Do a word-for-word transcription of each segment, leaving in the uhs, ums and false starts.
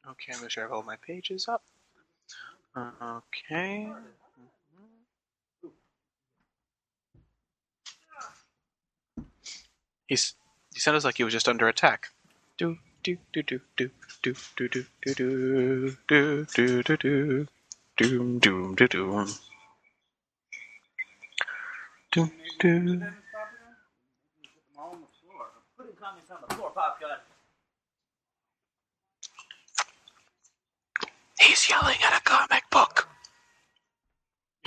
Okay, I'm going to sure I have all my pages up. Uh, okay. He's he sounded like he was just under attack. Do do do do do do do do do do do do do do doom doom do doom doom doom. He's yelling at a comic book. Yeah.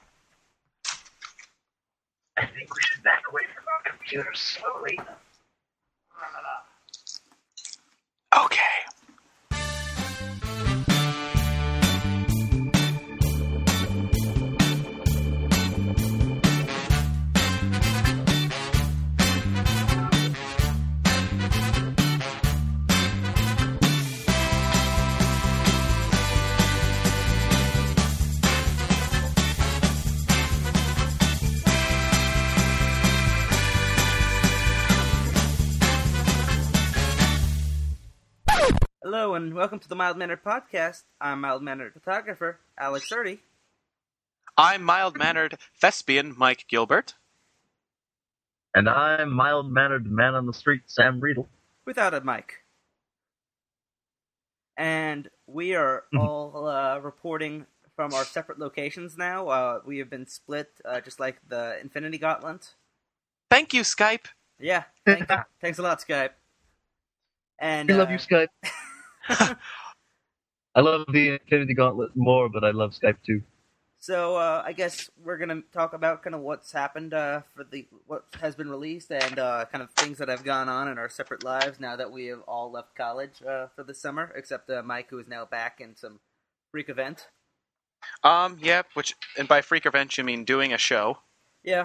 I think we should back away from our computers slowly. Okay. Hello and welcome to the Mild Mannered Podcast. I'm Mild Mannered photographer Alex Surdy. I'm mild-mannered thespian Mike Gilbert. And I'm mild-mannered man on the street, Sam Riedel. Without a mic. And we are all uh, reporting from our separate locations now. Uh, we have been split, uh, just like the Infinity Gauntlet. Thank you, Skype. Yeah, thank thanks a lot, Skype. And We uh, love you, Skype. I love the Infinity Gauntlet more, but I love Skype too. So uh, I guess we're gonna talk about kind of what's happened uh, for the what has been released and uh, kind of things that have gone on in our separate lives now that we have all left college uh, for the summer, except uh, Mike, who is now back in some freak event. Um, yeah, which, and by freak event you mean doing a show. Yeah.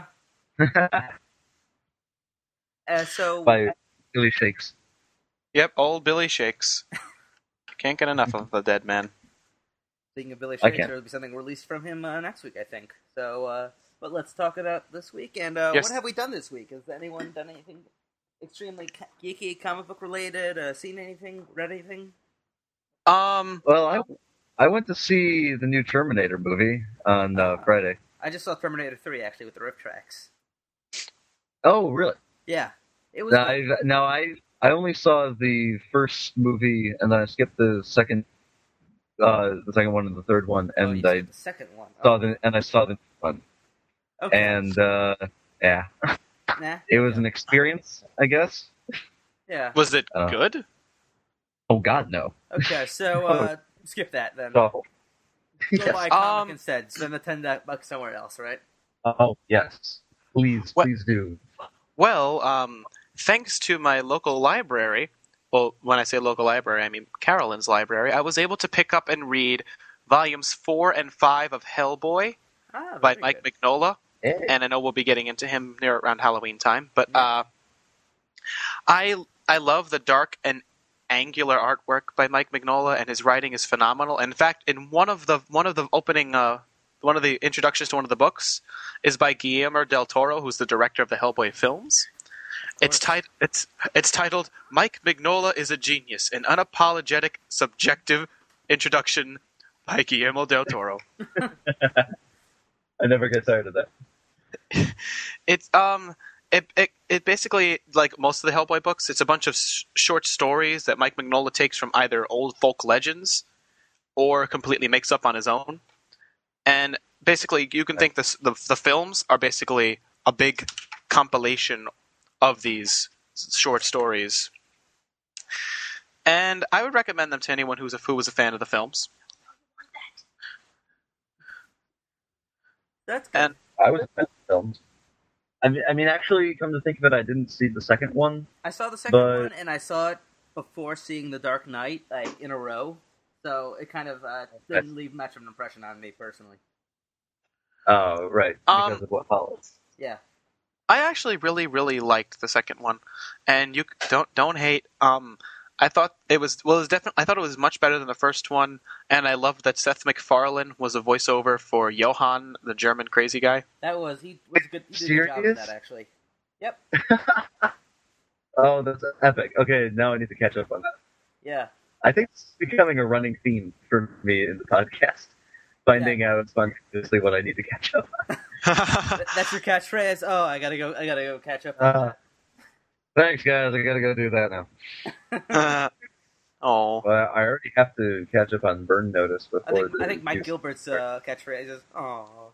Uh, so By Billy Shakes. Yep, old Billy Shakes. Can't get enough of the dead man. Speaking of Billy I Shakes, can't. there will be something released from him uh, next week, I think. So, uh, but let's talk about this week. And uh, Yes. what have we done this week? Has anyone done anything extremely ca- geeky, comic book related? Uh, seen anything? Read anything? Um, Well, I I went to see the new Terminator movie on uh, Ah. Friday. I just saw Terminator three actually with the riff tracks. Oh, really? Yeah, it was. Now good. I, now I I only saw the first movie, and then I skipped the second, uh, the second one and the third one, Oh, and you I saw the second one. saw Oh, the and I saw the one, okay. and uh, yeah, nah, it was yeah. an experience, I guess. Yeah. was it Uh, good? Oh God, no! Okay, so uh, skip that then. It's awful. Go Yes. buy a comic Um, instead. Spend the ten bucks somewhere else, right? Oh yes, please, What- please do. Well, um, thanks to my local library, well, when I say local library, I mean Carolyn's library, I was able to pick up and read volumes four and five of Hellboy Ah, by very Mike good. Mignola, Hey. and I know we'll be getting into him near around Halloween time, but Yeah. uh, I I love the dark and angular artwork by Mike Mignola, and his writing is phenomenal. In fact, in one of the one of the opening uh, one of the introductions to one of the books is by Guillermo del Toro, who's the director of the Hellboy films. It's course. tit- it's it's titled Mike Mignola is a Genius, an unapologetic, subjective introduction by Guillermo del Toro. I never get tired of that. It's um it, it it basically, like most of the Hellboy books, it's a bunch of s- short stories that Mike Mignola takes from either old folk legends or completely makes up on his own. And basically, you can think this, the the films are basically a big compilation of these short stories. And I would recommend them to anyone who's a who was a fan of the films. That's good. And I was a fan of films. I mean, I mean, actually, come to think of it, I didn't see the second one. I saw the second But- one, and I saw it before seeing The Dark Knight, like, in a row. So it kind of uh, didn't leave much of an impression on me personally. Oh, right, because Um, of what follows. Yeah. I actually really, really liked the second one, and you don't don't hate. Um, I thought it was well, it was definitely. I thought it was much better than the first one, and I loved that Seth MacFarlane was a voiceover for Johann, the German crazy guy. That was, he was good. He did a good job with Serious? that, actually. Yep. Oh, that's epic. Okay, now I need to catch up on that. Yeah. I think it's becoming a running theme for me in the podcast. Finding out spontaneously what I need to catch up on. Th- That's your catchphrase. Oh, I gotta go. I gotta go catch up on Uh, that. Thanks, guys. I gotta go do that now. Oh. Well, I already have to catch up on Burn Notice I before think the I think Mike news- Gilbert's uh, catchphrase is "Oh."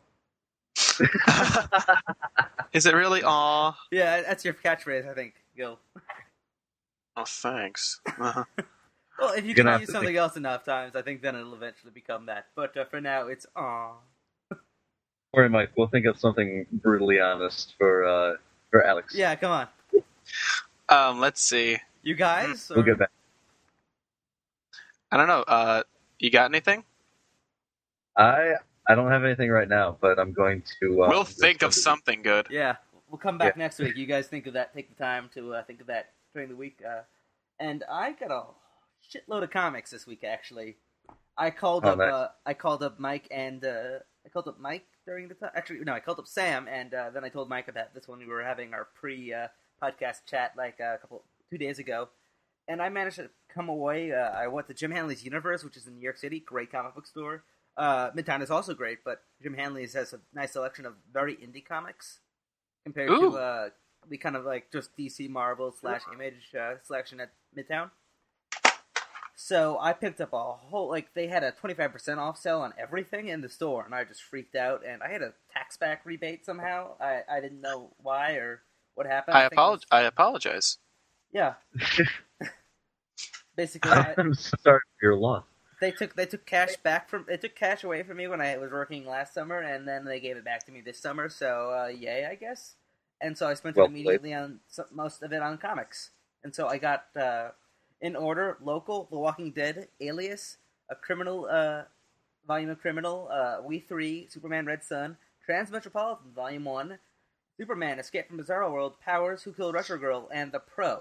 Is it really? Aw. Yeah, that's your catchphrase. I think, Gil. Oh, thanks. Uh-huh. Well, if you You're gonna try have to use to something else enough times, I think then it'll eventually become that. But uh, for now, it's "Aw." Or Mike, we'll think of something brutally honest for uh, for Alex. Yeah, come on, Um, let's see. you guys. We'll or- get back. I don't know. Uh, you got anything? I I don't have anything right now, but I'm going to. Uh, we'll think of something good. Yeah, we'll come back Yeah. next week. You guys think of that. Take the time to uh, think of that during the week. Uh, and I got a shitload of comics this week. Actually, I called Oh, up. nice. Uh, I called up Mike and uh, I called up Mike during the time. Actually, no, I called up Sam, and uh, then I told Mike about this when we were having our pre uh, podcast chat like a couple two days ago. And I managed to come away. Uh, I went to Jim Hanley's Universe, which is in New York City. Great comic book store. Uh, Midtown is also great, but Jim Hanley's has a nice selection of very indie comics compared Ooh. to uh, the kind of like just D C Marvel slash Image uh, selection at Midtown. So I picked up a whole like they had a twenty-five percent off sale on everything in the store, and I just freaked out. And I had a tax back rebate somehow. I, I didn't know why or what happened. I, think it was- apolog- I apologize. Yeah. Basically, I, I'm sorry for your loss. they took they took cash back from they took cash away from me when I was working last summer, and then they gave it back to me this summer. So uh, yay, I guess. And so I spent Well it immediately on some, most of it on comics. And so I got uh, in order: Local, The Walking Dead, Alias, A Criminal uh, Volume of Criminal, uh, We Three, Superman: Red Sun, Transmetropolitan Volume One, Superman: Escape from Bizarro World, Powers, Who Killed Rusher Girl, and The Pro.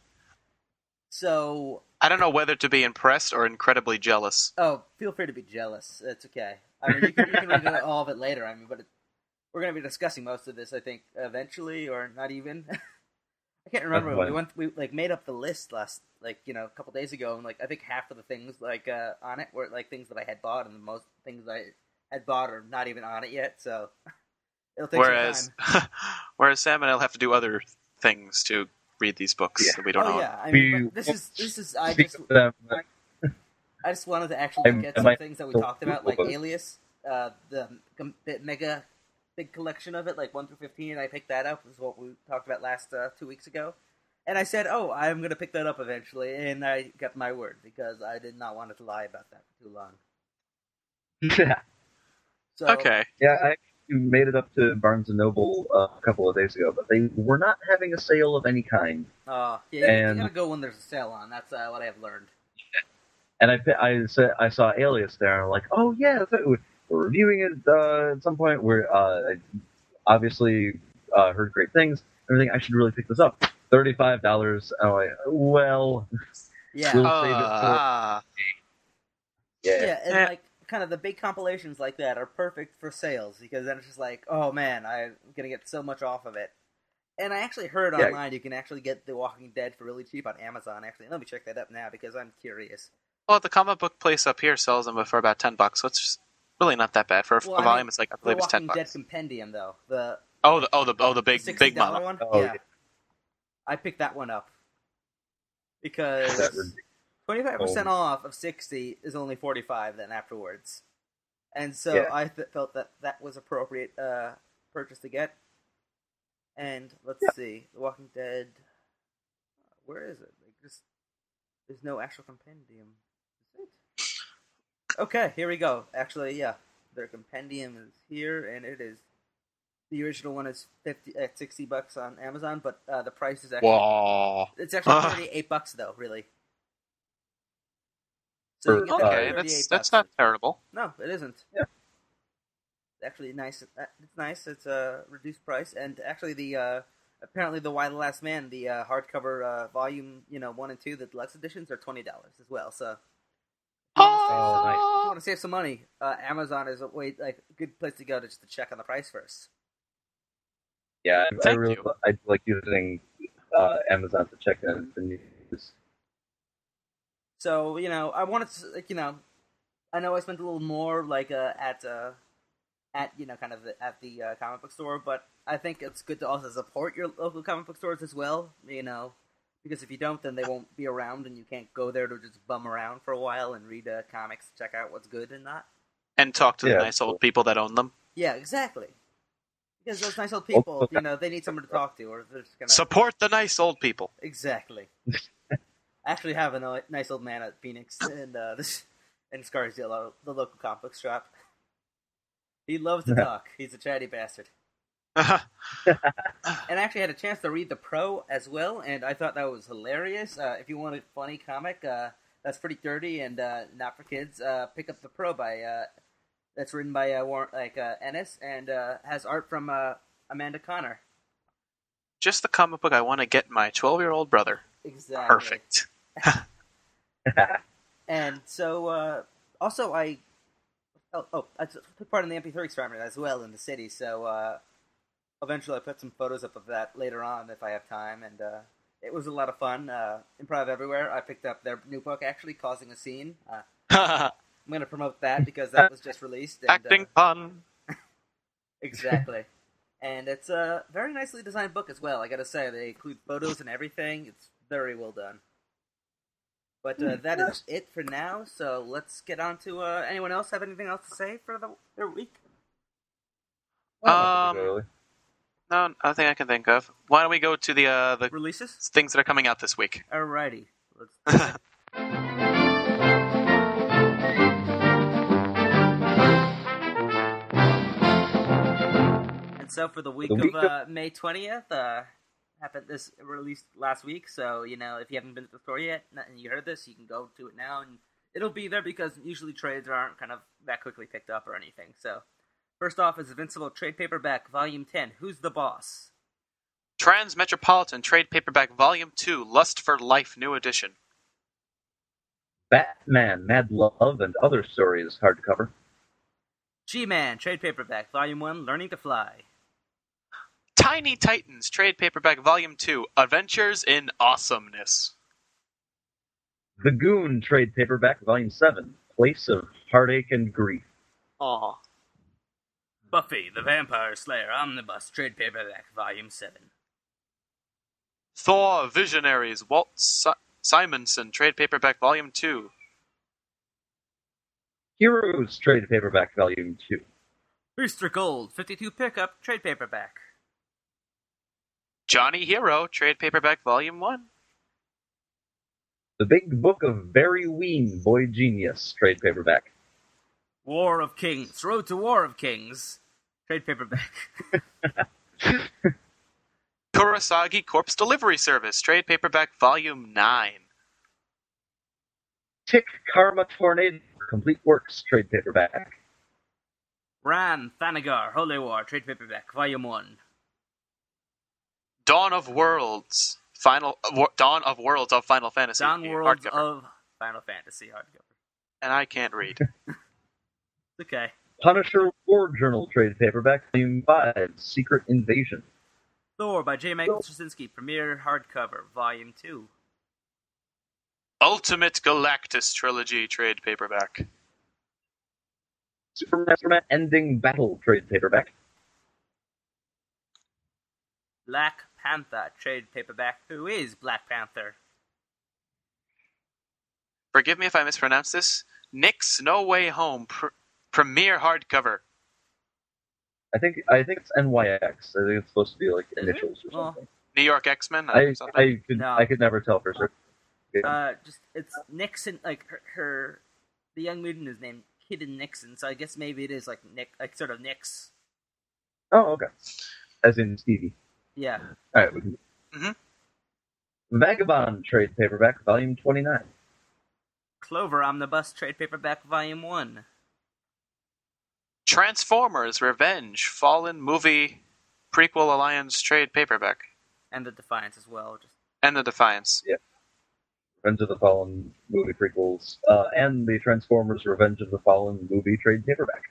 So I don't know whether to be impressed or incredibly jealous. Oh, feel free to be jealous. It's okay. I mean, you can, you can read all of it later. I mean, but it, we're going to be discussing most of this, I think, eventually, or not even. I can't remember. That's We went, we like made up the list last, like you know, a couple days ago, and like I think half of the things like uh, on it were like things that I had bought, and the most things I had bought are not even on it yet. So it'll take Whereas, some time. whereas Sam and I'll have to do other things to read these books Yeah. that we don't Oh own. yeah, I mean, We- but this is this is I Speak just of them, I just wanted to actually I'm- get am some I- things that we so- talked about, like what- Alias, uh, the, the mega big collection of it, like one through fifteen. I picked that up. This is what we talked about last uh, two weeks ago. And I said, "Oh, I'm going to pick that up eventually," and I got my word because I did not want to lie about that for too long. yeah, So, Okay. yeah. I actually made it up to Barnes and Noble uh, a couple of days ago, but they were not having a sale of any kind. uh, yeah, And- you gotta go when there's a sale on. That's uh, what I have learned. And I pi- I said I saw Alias there, and I'm like, oh yeah, so we're we're reviewing it uh, at some point. We're uh, I obviously uh, heard great things. Everything. I should really pick this up. Thirty-five dollars. I'm like, well, Yeah, We'll save it for- Ah. yeah. yeah, and Eh. like kind of the big compilations like that are perfect for sales because then it's just like, oh man, I'm gonna get so much off of it. And I actually heard Yeah. online you can actually get The Walking Dead for really cheap on Amazon. Actually, let me check that up now because I'm curious. Well, the comic book place up here sells them for about ten bucks, so it's really not that bad for a, Well, a I volume. mean, It's like I The believe it's ten Walking Dead bucks. Compendium, though the Oh, the oh the oh the big sixty big dollar mama. one, Oh, yeah. yeah. I picked that one up That because would- twenty-five percent Oh. off of sixty is only forty-five. Then afterwards, and so Yeah. I th- felt that that was appropriate uh, purchase to get. And let's Yeah. see, The Walking Dead. Where is it? Like, just there's no actual compendium. Is it? Okay, here we go. Actually, yeah, their compendium is here, and it is. The original one is fifty at sixty bucks on Amazon, but uh, the price is actually Whoa. it's actually Ah. thirty-eight bucks though, really. So you For- get that for Okay, thirty-eight that's that's bucks. not terrible. No, it isn't. Yeah. It's actually nice. uh, It's nice. It's a reduced price, and actually the uh, apparently the Why the Last Man, the uh, hardcover uh, volume, you know, one and two, the deluxe editions are twenty dollars as well. So if you wanna save Oh, some- nice. if you want to save some money, uh, Amazon is a way like a good place to go to just to check on the price first. Yeah, I, I Thank really you. I like using uh, Amazon to check in the news. So you know, I wanted to, like, you know, I know I spent a little more like uh, at uh, at you know kind of the, at the uh, comic book store, but I think it's good to also support your local comic book stores as well. You know, because if you don't, then they won't be around, and you can't go there to just bum around for a while and read uh, comics, check out what's good and not. And talk to Yeah, the nice cool. old people that own them. Yeah, exactly. Because those nice old people, Also- you know, they need someone to talk to, or they're just gonna Support the nice old people. exactly. I actually have a no- nice old man at Phoenix and uh, this in Scarsdale, the local comic book shop. He loves to talk. He's a chatty bastard. And I actually had a chance to read the Pro as well, and I thought that was hilarious. Uh, if you want a funny comic uh, that's pretty dirty and uh, not for kids, uh, pick up the Pro by uh, that's written by uh, Warren, like uh, Ennis, and uh, has art from uh, Amanda Connor. Just the comic book I want to get my twelve-year-old brother. Exactly. Perfect. And so, uh, also, I oh, oh I took part in the M P three experiment as well in the city. So uh, eventually, I put some photos up of that later on if I have time, and uh, it was a lot of fun. Uh, Improv Everywhere. I picked up their new book, actually, Causing a Scene. Uh, I'm going to promote that because that was just released. And, Acting uh, fun. exactly. And it's a very nicely designed book as well. I got to say, they include photos and everything. It's very well done. But uh, that is it for now. So let's get on to uh, anyone else have anything else to say for the, their week? Not Um, particularly. No, nothing I can think of. Why don't we go to the uh, the Releases? things that are coming out this week? Alrighty. Let's And so for the week, The week of uh, May twentieth, uh, happened this released last week. So you know, if you haven't been to the store yet and you heard this, you can go to it now, and it'll be there because usually trades aren't kind of that quickly picked up or anything. So first off is Invincible Trade Paperback Volume ten. Who's the Boss? Transmetropolitan Trade Paperback Volume two, Lust for Life, New Edition. Batman, Mad Love, and Other Stories hardcover. G-Man Trade Paperback Volume one, Learning to Fly. Tiny Titans Trade Paperback Volume two, Adventures in Awesomeness. The Goon trade paperback, Volume seven, Place of Heartache and Grief. Aw. Buffy the Vampire Slayer Omnibus Trade Paperback Volume seven. Thor Visionaries Walt si- Simonson Trade Paperback Volume two. Heroes trade paperback, Volume two. Booster Gold fifty-two Pickup Trade Paperback. Johnny Hero Trade Paperback Volume one. The Big Book of Barry Ween, Boy Genius trade paperback. War of Kings Road to War of Kings Trade Paperback. Kurosagi Corpse Delivery Service Trade Paperback Volume nine. Tick Karma Tornado, Complete Works trade paperback. Ran Thanagar Holy War Trade Paperback Volume one. Dawn of Worlds Final uh, War- Dawn of Worlds of Final Fantasy Dawn Worlds hardcover. of Final Fantasy hardcover. And I can't read. Okay. Punisher War Journal trade paperback, Volume five, Secret Invasion. Thor by J. Michael Straczynski Premiere Hardcover Volume two. Ultimate Galactus Trilogy Trade Paperback. Superman, Superman Ending Battle trade paperback. Black Panther Trade Paperback. Who is Black Panther? Forgive me if I mispronounce this. Nick's No Way Home pr- Premiere Hardcover. I think I think it's N Y X. I think it's supposed to be like initials or Well, something. New York X-Men? I something? I could No. I could never tell for certain. Yeah. Uh, just it's Nixon. Like her, her the young mutant is named Kidden Nixon. So I guess maybe it is like Nick, like sort of Nix. Oh, okay. As in Stevie. Yeah. All right. We can... Mhm. Vagabond trade paperback, Volume twenty-nine. Clover Omnibus Trade Paperback Volume one. Transformers Revenge Fallen Movie Prequel Alliance Trade Paperback. And the Defiance as well. Just And the Defiance. Revenge of the Fallen movie prequels, uh, and the Transformers Revenge of the Fallen movie trade paperback.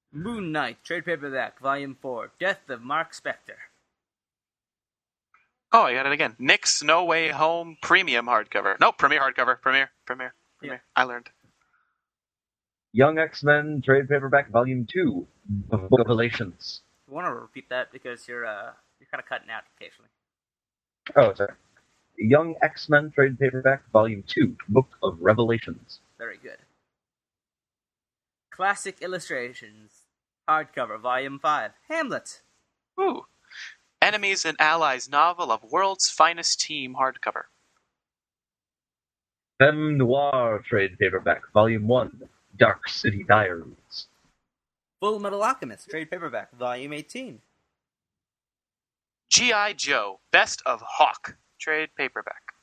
Moon Knight Trade Paperback Volume four. Death of Mark Spector. Oh, I got it again. Nick's No Way Home Premium hardcover. No, Premier hardcover. Premier, Premier, Premier. Yeah. I learned. Young X-Men trade paperback volume two of Revelations. I want to repeat that because you're uh, you're kind of cutting out occasionally. Oh, sorry. Young X-Men trade paperback volume two, Book of Revelations. Very good. Classic Illustrations hardcover volume five, Hamlet. Ooh. Enemies and Allies novel of World's Finest Team hardcover. Femme Noir trade paperback volume one, Dark City Diaries. Full Metal Alchemist trade paperback volume eighteen. G I. Joe Best of Hawk trade paperback.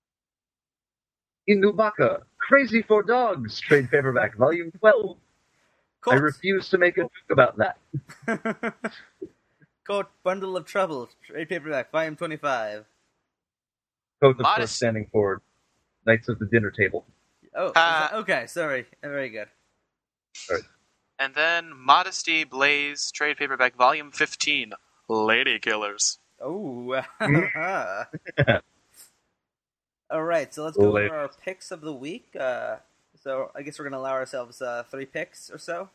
Inubaka Crazy for Dogs trade paperback volume twelve. Colt. I refuse to make a joke about that. Colt Bundle of Trouble trade paperback volume twenty-five. Coat, of Modest- course, standing for Knights of the Dinner Table. Oh, Uh, that, okay, sorry. Very good. Right. And then Modesty Blaze trade paperback volume fifteen, Lady Killers. Oh. All right, so let's go Late. over our picks of the week. Uh, so I guess we're going to allow ourselves uh, three picks or so.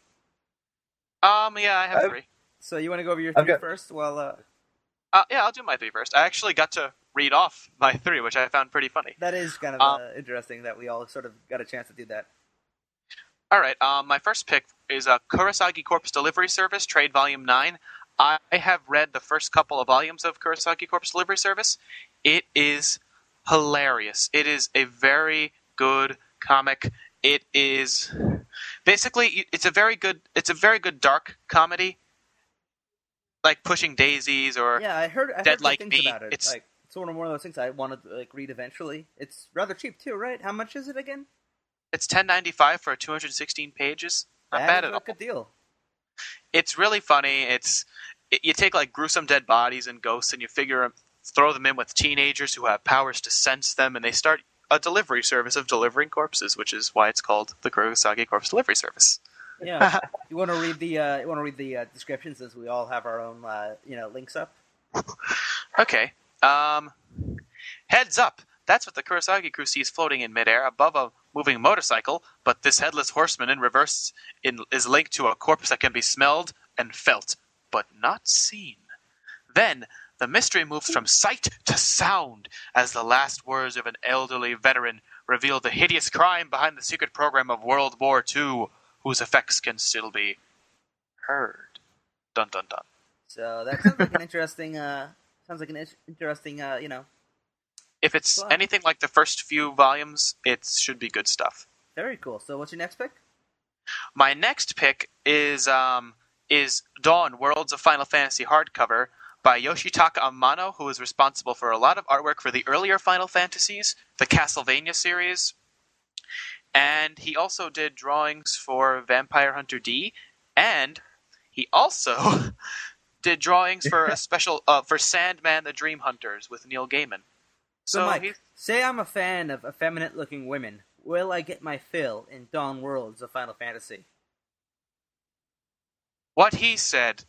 Um, yeah, I have I've- three. So you want to go over your I've three got- first? Well, uh, Uh, yeah, I'll do my three first. I actually got to read off my three, which I found pretty funny. that is kind of Um, uh, interesting that we all sort of got a chance to do that. All right, um, my first pick is a Kurosagi Corpse Delivery Service, Trade Volume nine. I have read the first couple of volumes of Kurosagi Corpse Delivery Service. It is hilarious. It is a very good comic. It is basically it's a very good it's a very good dark comedy, like Pushing Daisies or Yeah, I heard. I heard Dead good Like things Me. about it. It's- Like it's one of one of those things I want to like read eventually. It's rather cheap too, right? How much is it again? it's ten ninety-five for two hundred sixteen pages. Not That bad is at a all. good deal. It's really funny. It's it, you take like gruesome dead bodies and ghosts, and you figure throw them in with teenagers who have powers to sense them, and they start a delivery service of delivering corpses, which is why it's called the Kurosagi Corpse Delivery Service. Yeah. You want to read the uh, you want to read the uh, descriptions as we all have our own uh, you know links up. Okay. Um, heads up. That's what the Kurosagi crew sees floating in midair above a moving motorcycle, but this headless horseman in reverse in, is linked to a corpse that can be smelled and felt, but not seen. Then, the mystery moves from sight to sound as the last words of an elderly veteran reveal the hideous crime behind the secret program of World War Two, whose effects can still be heard. Dun dun dun. So that sounds like an interesting. Uh, sounds like an is- interesting. Uh, you know, If it's Wow. anything like the first few volumes, it should be good stuff. very cool. So what's your next pick? My next pick is um, is Dawn: Worlds of Final Fantasy hardcover by Yoshitaka Amano, who is responsible for a lot of artwork for the earlier Final Fantasies, the Castlevania series, and he also did drawings for Vampire Hunter D, and he also did drawings for a special uh, for Sandman: The Dream Hunters with Neil Gaiman. So, So Mike, he's, say I'm a fan of effeminate-looking women. Will I get my fill in Dawn Worlds of Final Fantasy? what he said.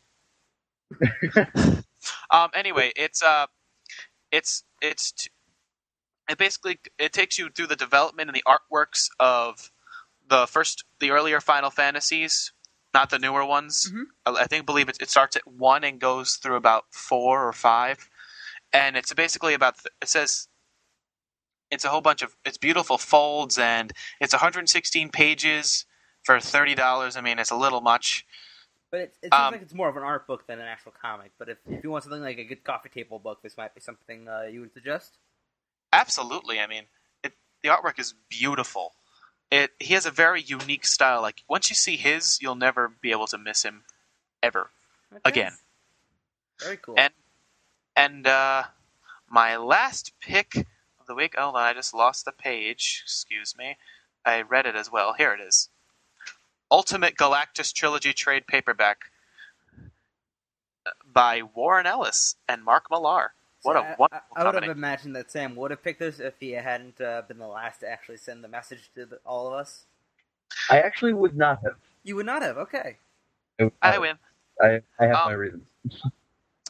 um. Anyway, it's uh, it's it's t- it basically it takes you through the development and the artworks of the first, the earlier Final Fantasies, not the newer ones. Mhm. I, I think believe it, it starts at one and goes through about four or five, and it's basically about th- it says. It's a whole bunch of it's beautiful folds, and it's one hundred sixteen pages for thirty dollars. I mean, it's a little much. But it, it seems Um, like it's more of an art book than an actual comic. But if, if you want something like a good coffee table book, this might be something uh, you would suggest. Absolutely. I mean, it, the artwork is beautiful. It he has a very unique style. Like once you see his, you'll never be able to miss him ever Okay. again. Very cool. And and uh, my last pick of the week. Hold on, I just lost the page. Excuse me. I read it as well. Here it is. Ultimate Galactus Trilogy trade paperback by Warren Ellis and Mark Millar. What So a I- wonderful I, I would have combination. imagined that Sam would have picked this if he hadn't uh, been the last to actually send the message to the, all of us. I actually would not have. You would not have. Okay. I win. I, I have Um, my reasons.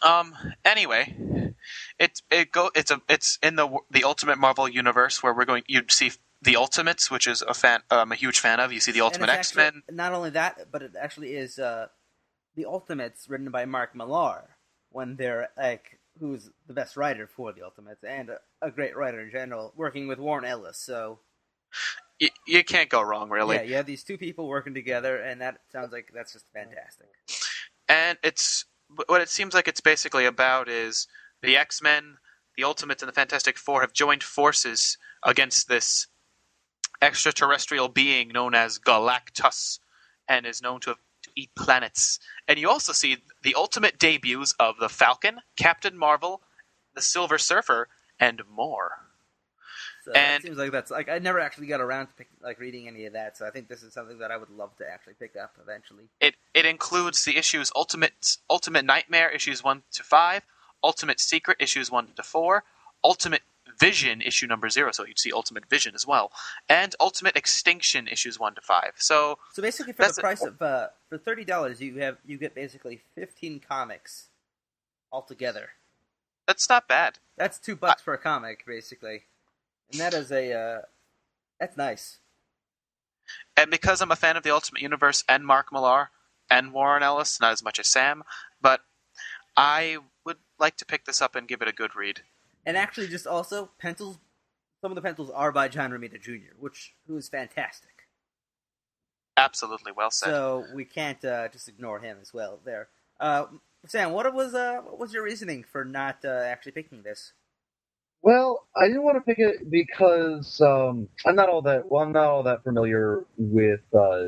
Um. Anyway, it's it go. It's a. It's in the the Ultimate Marvel universe where we're going. You'd see the Ultimates, which is a fan. I'm a huge fan of. You see the Ultimate X Men. Not only that, but it actually is uh, the Ultimates written by Mark Millar. When they're like, who's the best writer for the Ultimates and a, a great writer in general, working with Warren Ellis. So you, you can't go wrong, really. Yeah, you have these two people working together, and that sounds like that's just fantastic. And it's what it seems like it's basically about is the X-Men, the Ultimates, and the Fantastic Four have joined forces against this extraterrestrial being known as Galactus, and is known to have to eat planets. And you also see the ultimate debuts of the Falcon, Captain Marvel, the Silver Surfer, and more. So and it seems like that's like I never actually got around to pick, like reading any of that. So I think this is something that I would love to actually pick up eventually. It it includes the issues Ultimate Ultimate Nightmare issues one to five, Ultimate Secret issues one to four, Ultimate Vision issue number zero. So you'd see Ultimate Vision as well, and Ultimate Extinction issues one to five. So so basically, for the price a, of uh, for thirty dollars, you have you get basically fifteen comics altogether. That's not bad. That's two bucks I, for a comic, basically. And that is a, uh, that's nice. And because I'm a fan of the Ultimate Universe and Mark Millar and Warren Ellis, not as much as Sam, but I would like to pick this up and give it a good read. And actually, just also, pencils, some of the pencils are by John Romita Junior, which, who is fantastic. Absolutely, well said. So we can't uh, just ignore him as well there. Uh, Sam, what was, uh, what was your reasoning for not uh, actually picking this? Well, I didn't want to pick it because um, I'm not all that well. I'm not all that familiar with uh,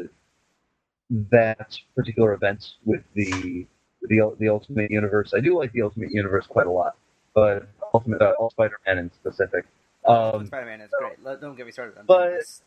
that particular event with the the the Ultimate Universe. I do like the Ultimate Universe quite a lot, but Ultimate uh, all Spider-Man in specific. Um, Spider-Man is great. Let, don't get me started on but this.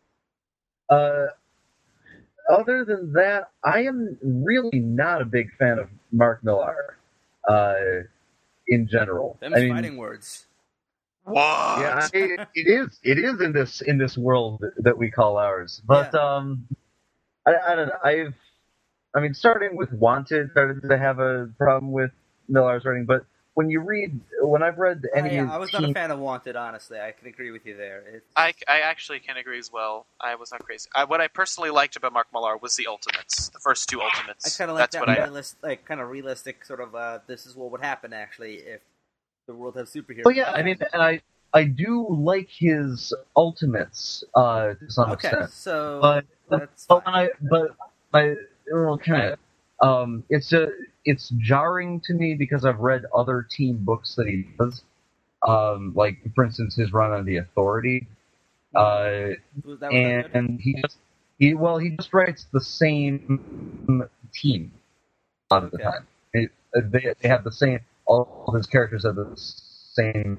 Uh, other than that, I am really not a big fan of Mark Millar uh, in general. Them's I mean, fighting words. What? Yeah, it, it is. It is in this in this world that we call ours. But yeah. um, I, I don't know. I've, I mean, starting with Wanted, started to have a problem with Millar's writing. But when you read, when I've read any, uh, yeah, I was team, not a fan of Wanted. Honestly, I can agree with you there. It's... I, I actually can agree as well. I was not crazy. I, what I personally liked about Mark Millar was the Ultimates, the first two Ultimates. I kind of like That's that what realist, I... like kind of realistic sort of. Uh, this is what would happen actually if the world has superheroes. Oh yeah, I mean, and I I do like his Ultimates uh, to some okay, extent. so but that's but fine. I but I well, kind of um, it's a it's jarring to me because I've read other team books that he does, um, like for instance his run on the Authority, uh, was that and, and he just he well he just writes the same team a lot of the Okay. time. It, they they have the same. All of his characters have the same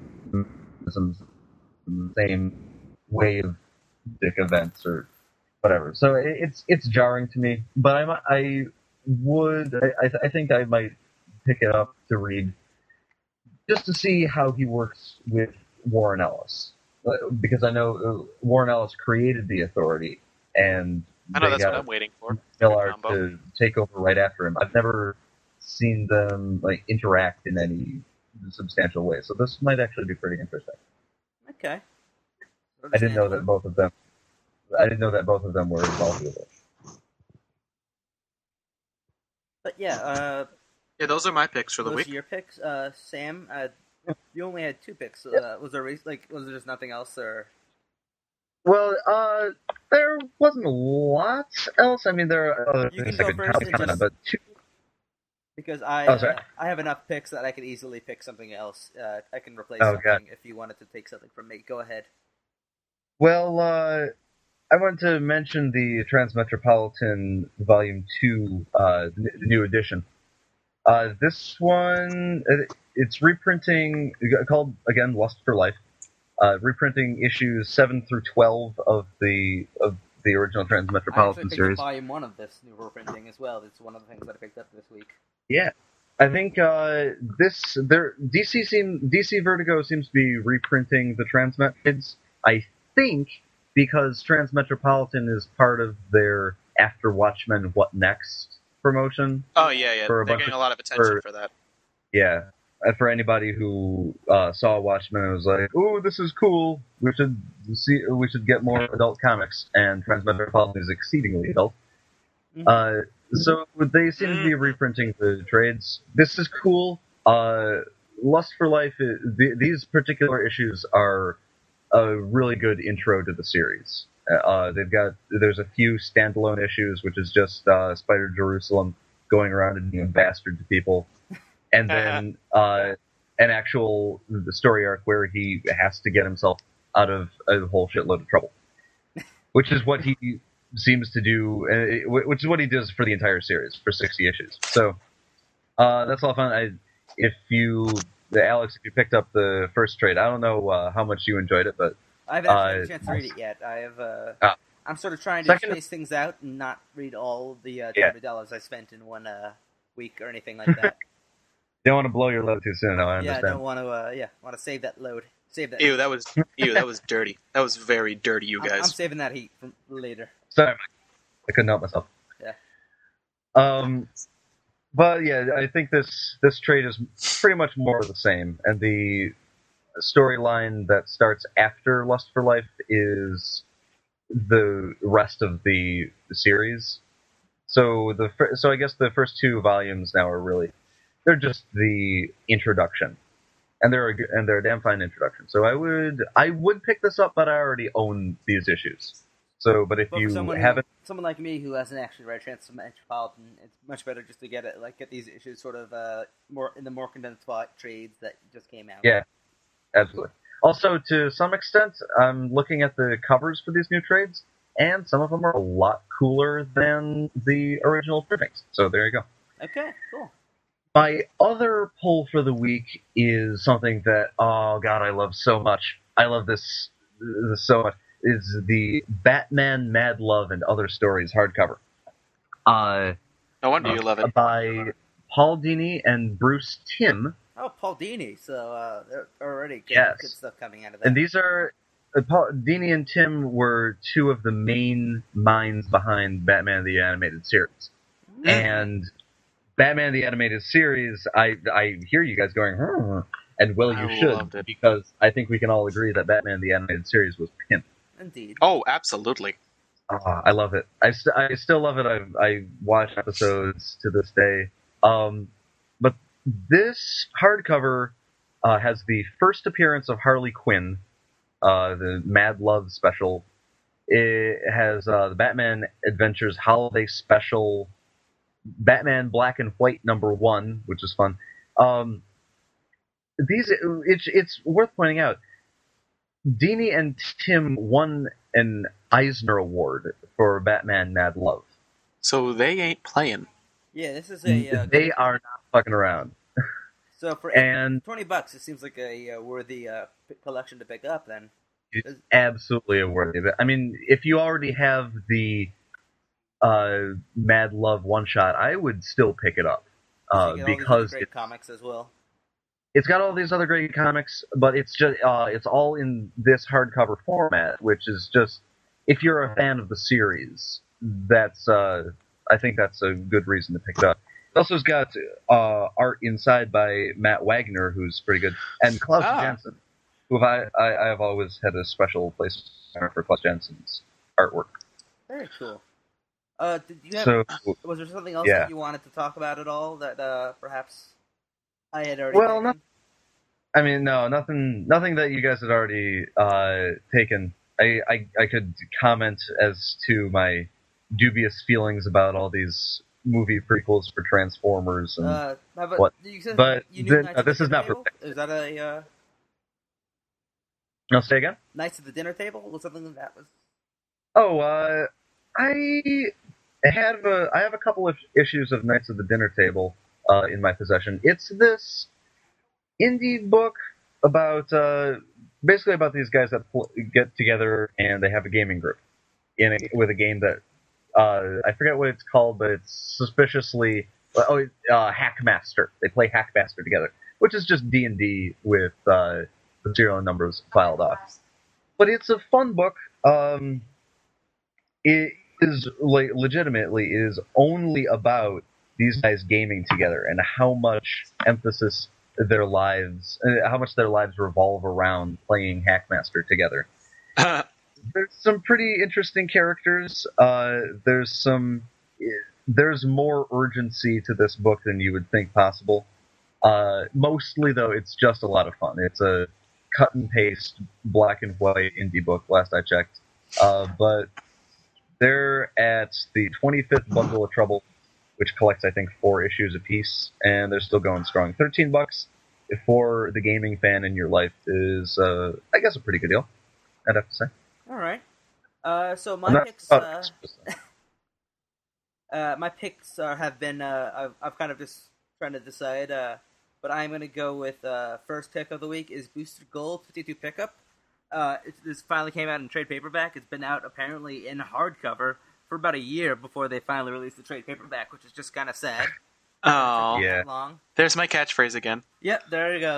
the same wave dick events or whatever. So it, it's it's jarring to me. But I I would I I think I might pick it up to read just to see how he works with Warren Ellis, because I know Warren Ellis created the Authority, and I know they that's got what I'm waiting for. Millar combo. to take over right after him. I've never seen them like interact in any substantial way, so this might actually be pretty interesting. Okay. I didn't know that both of them. I didn't know that both of them were involved with it. But yeah, uh, Yeah, those are my picks for the those week. are your picks, uh, Sam. Uh, you only had two picks. Uh, was there re- like was there just nothing else, or? Well, uh, there wasn't a lot else. I mean, there are other You things can I go could first and comment on, just- but two. Because I Oh, sorry. uh, I have enough picks that I could easily pick something else. Uh, I can replace Oh, something God. if you wanted to take something from me. Go ahead. Well, uh, I want to mention the Transmetropolitan Volume Two, uh, the new edition. Uh, this one, it, it's reprinting, called again "Lust for Life," uh, reprinting issues seven through twelve of the of the original I actually Transmetropolitan picked series. up volume one of this new reprinting as well. It's one of the things that I picked up this week. Yeah, I think uh, this there D C seem D C Vertigo seems to be reprinting the Transmet kids. I think because Transmetropolitan is part of their After Watchmen What Next promotion. Oh yeah, yeah. For They're a bunch getting of- a lot of attention for- for that. Yeah. And for anybody who uh, saw Watchmen and was like, "Ooh, this is cool. We should see. We should get more adult comics." And Transmetropolitan is exceedingly adult. Mhm. Uh, so they seem to be reprinting the trades. This is cool. Uh, Lust for Life. Is, th- these particular issues are a really good intro to the series. Uh, they've got there's a few standalone issues, which is just uh, Spider Jerusalem going around and being a bastard to people, and then uh, an actual story arc where he has to get himself out of a whole shitload of trouble, which is what he seems to do, uh, which is what he does for the entire series for sixty issues. So uh, that's a lot of fun. I, if you, Alex, if you picked up the first trade, I don't know uh, how much you enjoyed it, but I haven't actually had uh, a chance to read it yet. I have. Uh, Ah. I'm sort of trying to Second- space things out and not read all of the uh, two Yeah. hundred dollars I spent in one uh, week or anything like that. don't want to blow your load too soon. No, I yeah, I understand. don't want to. Uh, yeah, want to save that load. Save that. Ew, that was ew, that was dirty. That was very dirty, you I'm, I'm guys. saving that heat for later. Sorry, Mike. I couldn't help myself. Yeah. Um, but yeah, I think this this trade is pretty much more of the same, and the storyline that starts after Lust for Life is the rest of the, the series. So the fir- so I guess the first two volumes now are really they're just the introduction, and they're a, g- and they're a damn fine introduction. So I would I would pick this up, but I already own these issues. So, but if But you for someone, haven't, who, someone like me who hasn't actually read Transmetropolitan, it's much better just to get it, like get these issues sort of uh, more in the more condensed spot trades that just came out. yeah, absolutely. Also, to some extent, I'm looking at the covers for these new trades, and some of them are a lot cooler than the original printings. So there you go. Okay, cool. My other pull for the week is something that, oh god, I love so much. I love this, this so much. Is the Batman Mad Love and Other Stories hardcover. Uh, No wonder you love it. by Paul Dini and Bruce Timm. Oh, Paul Dini. So uh, there's already good, Yes. good stuff coming out of that. And these are uh, Paul, Dini and Tim were two of the main minds behind Batman the Animated Series. Mm. And Batman the Animated Series, I I hear you guys going, hmm, and well, you I should, loved it. because I think we can all agree that Batman the Animated Series was pimp. Indeed. Oh, absolutely. Ah, I love it. I, st- I still love it. I I watch episodes to this day. Um, but this hardcover uh, has the first appearance of Harley Quinn, uh, the Mad Love special. It has uh, the Batman Adventures Holiday Special, Batman Black and White number one, which is fun. Um, these it's it's worth pointing out. Dini and Tim won an Eisner Award for Batman Mad Love. So they ain't playing. Yeah, this is a. Uh, They are not fucking around. so for And twenty bucks, it seems like a uh, worthy uh, p- collection to pick up. Then. it's absolutely a worthy of it. I mean, if you already have the uh, Mad Love one shot, I would still pick it up uh, You get all these because great it's, comics as well. it's got all these other great comics, but it's just uh, it's all in this hardcover format, which is just if you're a fan of the series, that's uh, I think that's a good reason to pick it up. It also has got uh, art inside by Matt Wagner, who's pretty good, and Klaus Ah. Janson, who I, I I've always had a special place for Klaus Janson's artwork. Very cool. Uh, did you have? So Was there something else yeah. that you wanted to talk about at all that uh, perhaps I had already? Well, taken? not- I mean, no, nothing, nothing that you guys had already uh, taken. I, I, I could comment as to my dubious feelings about all these movie prequels for Transformers and Uh, how about, what? You said But you knew the- Knights uh, at the this is Dinner not for Table? Is that a uh, no, say again. Knights at the Dinner Table? Was something that was? Oh, uh, I have a I have a couple of issues of Knights of the Dinner Table uh, in my possession. It's this indie book about uh, basically about these guys that pl- get together and they have a gaming group in a, with a game that uh, I forget what it's called, but it's suspiciously oh it's, uh, Hackmaster. They play Hackmaster together, which is just D and D with uh, the serial numbers filed off. But it's a fun book. Um, it is like legitimately it is only about these guys gaming together and how much emphasis their lives, uh, how much their lives revolve around playing Hackmaster together. There's some pretty interesting characters. Uh, there's some, there's more urgency to this book than you would think possible. Uh, mostly though, it's just a lot of fun. It's a cut and paste, black and white indie book. Last I checked, uh, but they're at the twenty-fifth bundle of Trouble, which collects, I think, four issues apiece, and they're still going strong. Thirteen bucks for the gaming fan in your life is, uh, I guess, a pretty good deal, I'd have to say. All right. Uh, so my Not- picks, oh, uh, uh, my picks uh, have been. Uh, I've, I've kind of just trying to decide, uh, but I'm going to go with uh, first pick of the week is Booster Gold fifty-two pickup. Uh, it, this finally came out in trade paperback. It's been out apparently in hardcover for about a year before they finally released the trade paperback, which is just kind of sad. Oh, Yeah. Long. There's my catchphrase again. Yep, there you go.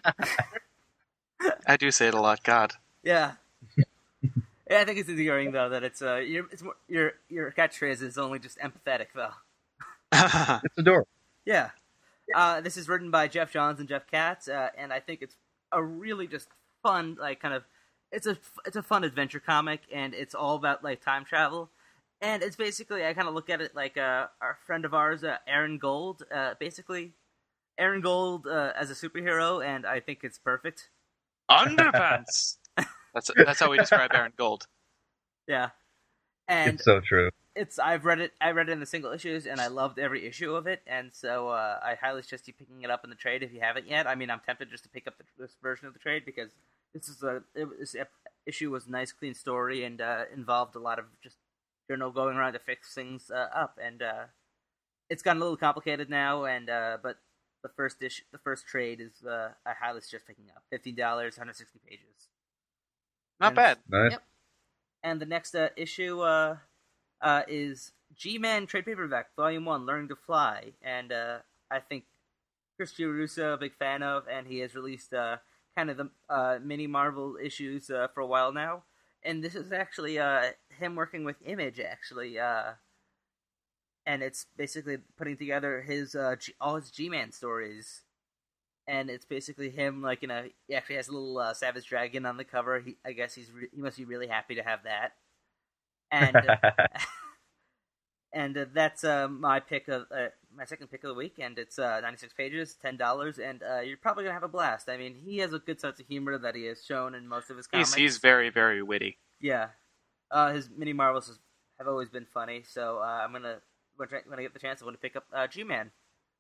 I do say it a lot. God. Yeah. Yeah, I think it's endearing though that it's uh your it's more, your your catchphrase is only just empathetic though. It's adorable. Yeah. Uh, this is written by Jeff Johns and Jeff Katz, uh, and I think it's a really just fun, like kind of, it's a it's a fun adventure comic, and it's all about like time travel, and it's basically I kind of look at it like uh, our friend of ours, uh, Aaron Gold, uh, basically Aaron Gold uh, as a superhero, and I think it's perfect. Underpants. That's that's how we describe Aaron Gold. Yeah, and It's so true. it's I've read it I read it in the single issues and I loved every issue of it, and so uh, I highly suggest you picking it up in the trade if you haven't yet. I mean, I'm tempted just to pick up the, this version of the trade because this is a it, this issue was a nice, clean story and uh, involved a lot of just journal going around to fix things uh, up, and uh, it's gotten a little complicated now. And uh, but the first issue, the first trade is uh, I highly suggest picking up. Fifteen dollars, one hundred sixty pages. Not And- bad. Nice. Yep. And the next uh, issue uh, uh, is G-Man Trade Paperback, Volume one, Learning to Fly. And uh, I think Chris Giarrusso, a big fan of, and he has released uh, kind of the uh, mini Marvel issues uh, for a while now. And this is actually uh, him working with Image, actually. Uh, and it's basically putting together his uh, G- all his G-Man stories. And it's basically him, like, you know, he actually has a little uh, Savage Dragon on the cover. He, I guess he's re- he must be really happy to have that. And uh, and uh, that's uh, my pick of uh, my second pick of the week, and it's uh, ninety-six pages, ten dollars, and uh, you're probably gonna have a blast. I mean, he has a good sense of humor that he has shown in most of his comics. He's he's very very witty. Yeah, uh, his mini Marvels has, have always been funny. So uh, I'm gonna when I, when I get the chance, I'm gonna pick up uh, G-Man.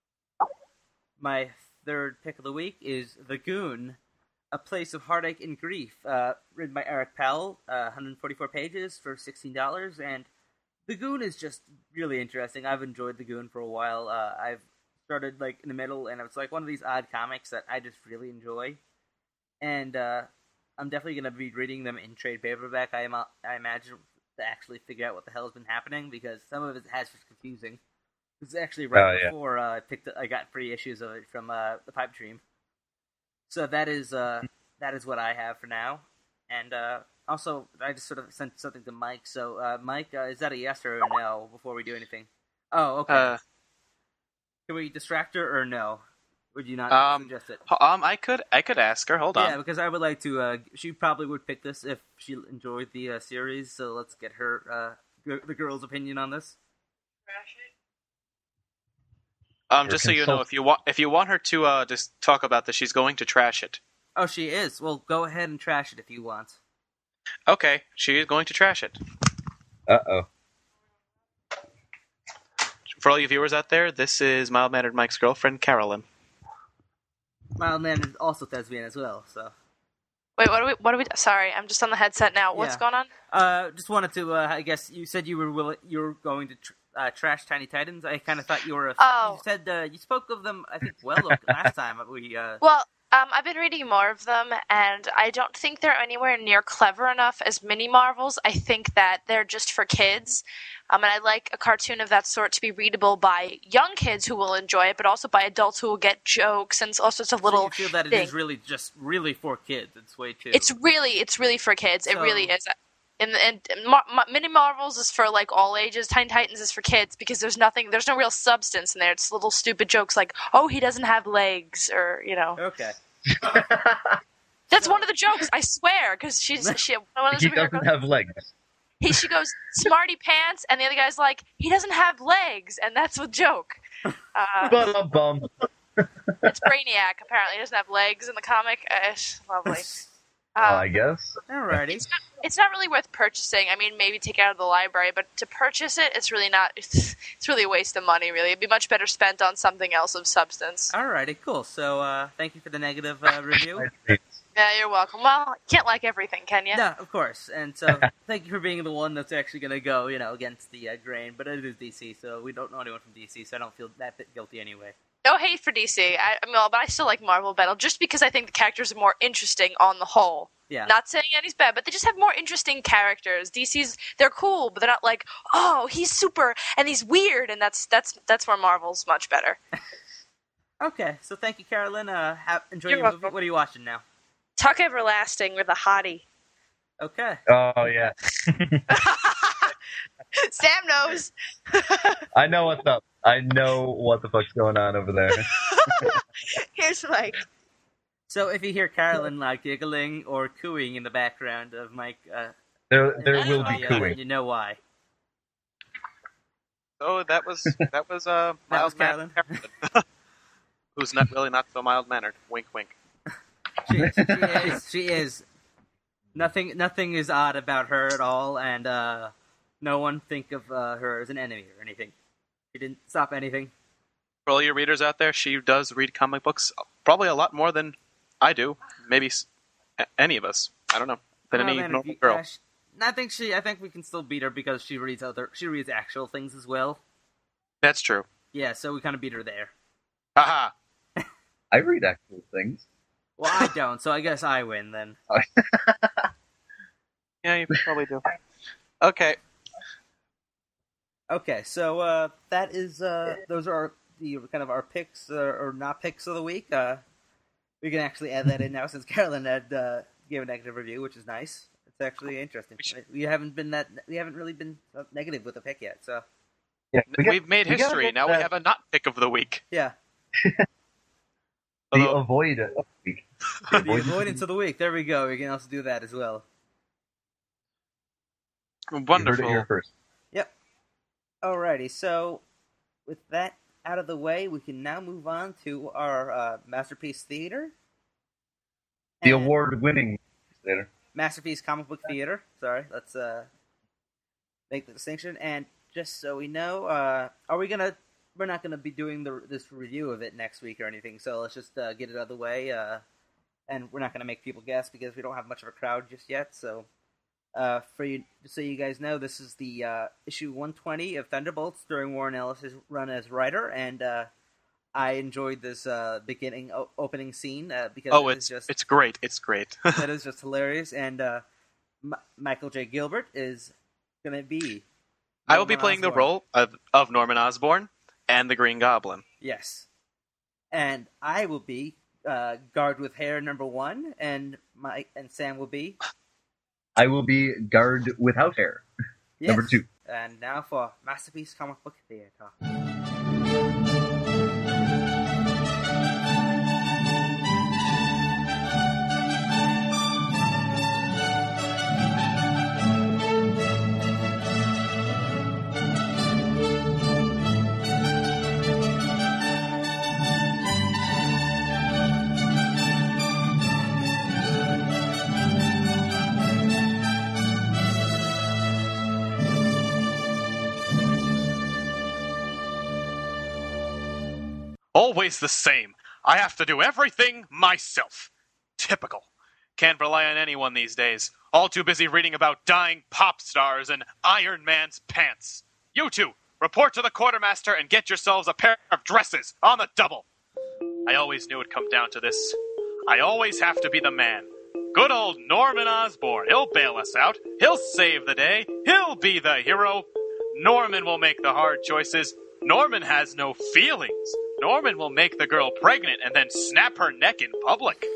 My third pick of the week is The Goon, A Place of Heartache and Grief, uh, written by Eric Powell, uh, one hundred forty-four pages for sixteen dollars, and The Goon is just really interesting. I've enjoyed The Goon for a while. Uh, I've started like in the middle, and it's like one of these odd comics that I just really enjoy, and uh, I'm definitely going to be reading them in trade paperback, I, am, I imagine, to actually figure out what the hell has been happening, because some of it has just confusing. This is actually right Oh, yeah. before uh, I picked. I got free issues of it from uh, the Pipe Dream. So that is uh, that is what I have for now. And uh, also, I just sort of sent something to Mike. So, uh, Mike, uh, is that a yes or a no before we do anything? Oh, okay. Uh, Can we distract her or no? Would you not Um, suggest it? um, I could I could ask her. Hold on. Yeah, because I would like to. Uh, she probably would pick this if she enjoyed the uh, series. So let's get her uh, g- the girl's opinion on this. Um, Or just so you know, consult- if you want if you want her to uh just talk about this, she's going to trash it. Oh, she is. Well, go ahead and trash it if you want. Okay, she is going to trash it. Uh oh. For all you viewers out there, this is Mild Mannered Mike's girlfriend, Carolyn. Mild Man is also thespian as well. So, Wait, what are we? What are we? Sorry, I'm just on the headset now. What's Yeah. going on? uh, just wanted to. Uh, I guess you said you were willing. You were going to tr- uh, trash Tiny Titans. I kind of thought you were. A, Oh. You said uh, you spoke of them. I think well last time we. Uh, Well, um, I've been reading more of them, and I don't think they're anywhere near clever enough as mini Marvels. I think that they're just for kids, um, and I like a cartoon of that sort to be readable by young kids who will enjoy it, but also by adults who will get jokes and all sorts of so little. you feel that it thing. is really just really for kids. It's way too. It's really, it's really for kids. It So- really is. And, and Mar- Mar- Mini Marvels is for like all ages. Teen Titans is for kids because there's nothing, there's no real substance in there. It's little stupid jokes like, "Oh, he doesn't have legs," or you know. Okay. That's one of the jokes, I swear, because she's she. One of He those doesn't goes, have legs. he she goes smarty pants, and the other guy's like, "He doesn't have legs," and that's the joke. Uh, But a bum. it's Brainiac. Apparently, he doesn't have legs in the comic. Uh, it's lovely. Um, I guess. Alrighty. It's not, it's not really worth purchasing. I mean, maybe take it out of the library, but to purchase it, it's really not. It's, it's really a waste of money. Really, it'd be much better spent on something else of substance. Alrighty, cool. So, uh, thank you for the negative uh, review. Yeah, you're welcome. Well, can't like everything, can you? No, of course. And so, thank you for being the one that's actually going to go, you know, against the uh, grain. But it is D C, so we don't know anyone from D C, so I don't feel that bit guilty anyway. No hate for D C. I, I mean, well, but I still like Marvel Battle just because I think the characters are more interesting on the whole. Yeah. Not saying Eddie's bad, but they just have more interesting characters. D C's, they're cool, but they're not like, oh, he's super and he's weird, and that's that's that's where Marvel's much better. Okay, so thank you, Carolyn. Uh, have, enjoy You're your movie. welcome. What are you watching now? Tuck Everlasting with a hottie. Okay. Oh yeah. Sam knows. I know what's up. I know what the fuck's going on over there. Here's Mike. So if you hear Carolyn like giggling or cooing in the background of Mike, uh, There, there will be uh, cooing. you know why. So that was that was uh, That was mild mannered, who's not really not so mild mannered. Wink, wink. She, she is. She is. Nothing. Nothing is odd about her at all, and uh, no one think of uh, her as an enemy or anything. She didn't stop anything. For all your readers out there, she does read comic books probably a lot more than I do. Maybe s- a- any of us. I don't know. Than Well, any then, if normal you- girl. uh, she- I think she. I think we can still beat her because she reads other. She reads actual things as well. That's true. Yeah, so we kind of beat her there. Haha. I read actual things. Well, I don't, so I guess I win then. Yeah, you probably do. Okay. Okay, so uh, that is. Uh, those are our, the kind of our picks uh, or not picks of the week. Uh, we can actually add that in now since Carolyn had uh, gave a negative review, which is nice. It's actually interesting. We should- We haven't been that. We haven't really been uh, negative with a pick yet. So Yeah, we got- We've made we gotta history. get Now we that- have a not pick of the week. yeah, the Although- avoid it. the avoidance of the week. There we go. We can also do that as well. You heard it Wonderful. here first. Alrighty, so with that out of the way, we can now move on to our uh, Masterpiece Theater. The And- award-winning theater. Masterpiece Comic Book Theater. Sorry, let's uh, make the distinction. And just so we know, uh, are we gonna? We're not gonna be doing the this review of it next week or anything. So let's just uh, get it out of the way. Uh, and we're not gonna make people guess because we don't have much of a crowd just yet. So, uh, for you, just so you guys know, this is the uh, issue one twenty of Thunderbolts during Warren Ellis's run as writer, and uh, I enjoyed this uh, beginning o- opening scene uh, because Oh, it it's is just it's great. It's great. that is just hilarious. And uh, M- Michael J. Gilbert is going to be. I will be Norman playing the Osborn. role of, of Norman Osborn and the Green Goblin. Yes. And I will be uh, Guard with Hair number one, and Mike and Sam will be. I will be guard without hair. Yes. Number two. And now for Masterpiece Comic Book Theater. Always the same. I have to do everything myself. Typical. Can't rely on anyone these days. All too busy reading about dying pop stars and Iron Man's pants. You two, report to the quartermaster and get yourselves a pair of dresses on the double. I always knew it'd come down to this. I always have to be the man. Good old Norman Osborn. He'll bail us out. He'll save the day. He'll be the hero. Norman will make the hard choices. Norman has no feelings. Norman will make the girl pregnant and then snap her neck in public.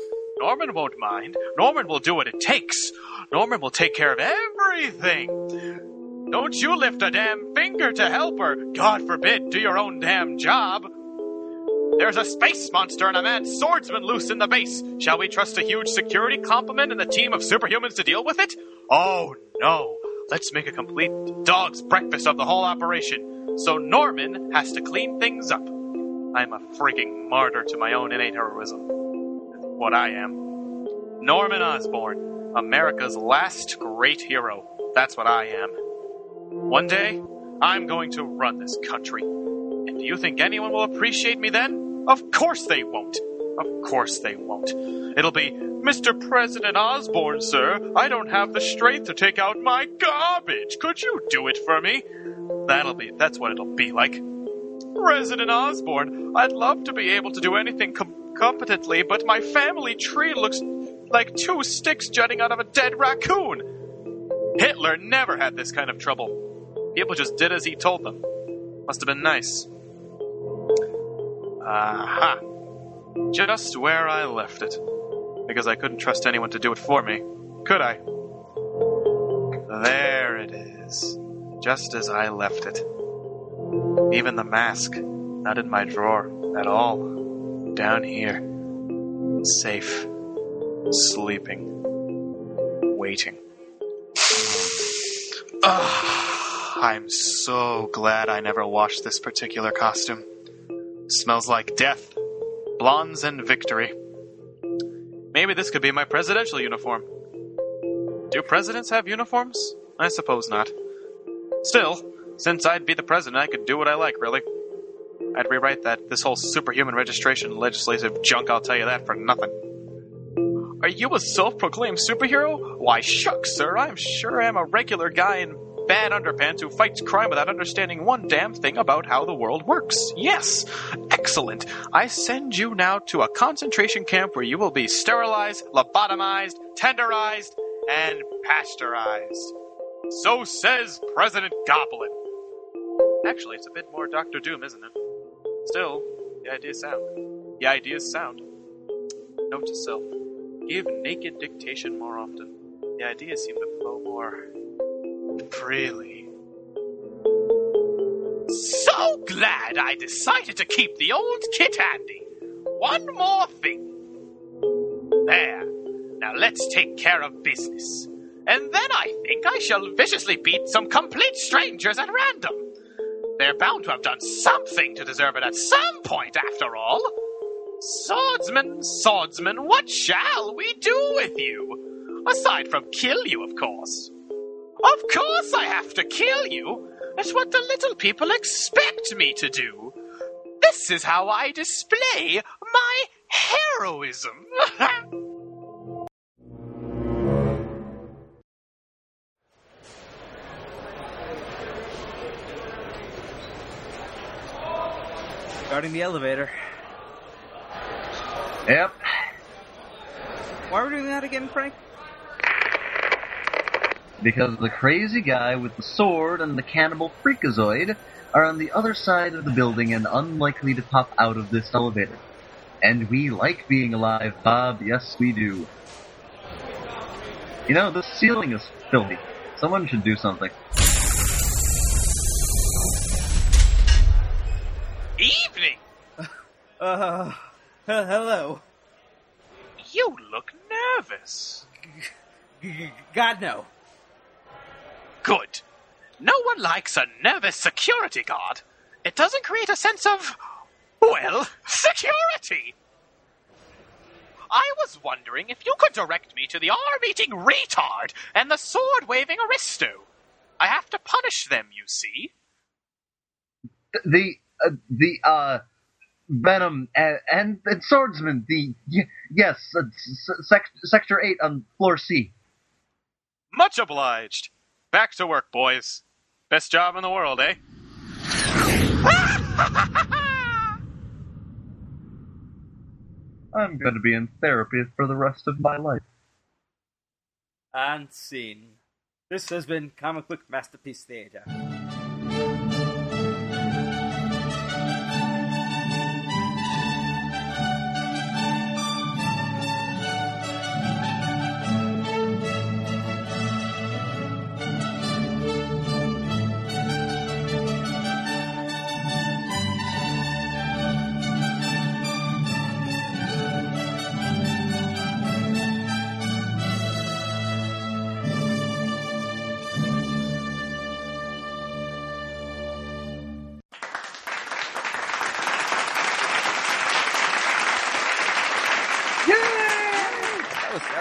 Norman won't mind. Norman will do what it takes. Norman will take care of everything. Don't you lift a damn finger to help her. God forbid, do your own damn job. There's a space monster and a mad swordsman loose in the base. Shall we trust a huge security complement and a team of superhumans to deal with it? Oh, no. Let's make a complete dog's breakfast of the whole operation. So Norman has to clean things up. I'm a frigging martyr to my own innate heroism. That's what I am. Norman Osborn, America's last great hero. That's what I am. One day, I'm going to run this country. And do you think anyone will appreciate me then? Of course they won't. Of course they won't. It'll be, Mister President Osborn, sir, I don't have the strength to take out my garbage. Could you do it for me? That'll be, that's what it'll be like. President Osborn, I'd love to be able to do anything com- competently, but my family tree looks like two sticks jutting out of a dead raccoon. Hitler never had this kind of trouble. People just did as he told them. Must have been nice. Aha. Just where I left it. Because I couldn't trust anyone to do it for me, could I? There it is. Just as I left it. Even the mask, not in my drawer at all. Down here. Safe. Sleeping. Waiting. Ugh, I'm so glad I never washed this particular costume. Smells like death, blondes, and victory. Maybe this could be my presidential uniform. Do presidents have uniforms? I suppose not. Still, since I'd be the president, I could do what I like, really. I'd rewrite that, this whole superhuman registration legislative junk, I'll tell you that for nothing. Are you a self-proclaimed superhero? Why, shucks, sir, I'm sure I'm a regular guy in bad underpants who fights crime without understanding one damn thing about how the world works. Yes, excellent. I send you now to a concentration camp where you will be sterilized, lobotomized, tenderized, and pasteurized. So says President Goblin. Actually, it's a bit more Doctor Doom, isn't it? Still, the idea's sound. The idea's sound. Note to self. Give naked dictation more often. The ideas seem to flow more freely. So glad I decided to keep the old kit handy. One more thing. There. Now let's take care of business. And then I think I shall viciously beat some complete strangers at random. They're bound to have done something to deserve it at some point, after all. Swordsman, swordsman, what shall we do with you? Aside from kill you, of course. Of course I have to kill you. That's what the little people expect me to do. This is how I display my heroism. Guarding the elevator. Yep. Why are we doing that again, Frank? Because the crazy guy with the sword and the cannibal freakazoid are on the other side of the building and unlikely to pop out of this elevator. And we like being alive, Bob. Yes, we do. You know, the ceiling is filthy. Someone should do something. Evening! Uh, uh hello. You look nervous. God, no. Good. No one likes a nervous security guard. It doesn't create a sense of, well, security. I was wondering if you could direct me to the arm-eating retard and the sword-waving aristo. I have to punish them, you see. The, uh, the, uh, Venom and, and, and Swordsman, the, y- yes, uh, sec- Sector eight on floor C. Much obliged. Back to work, boys. Best job in the world, eh? I'm going to be in therapy for the rest of my life. And scene. This has been Comic Book Masterpiece Theater.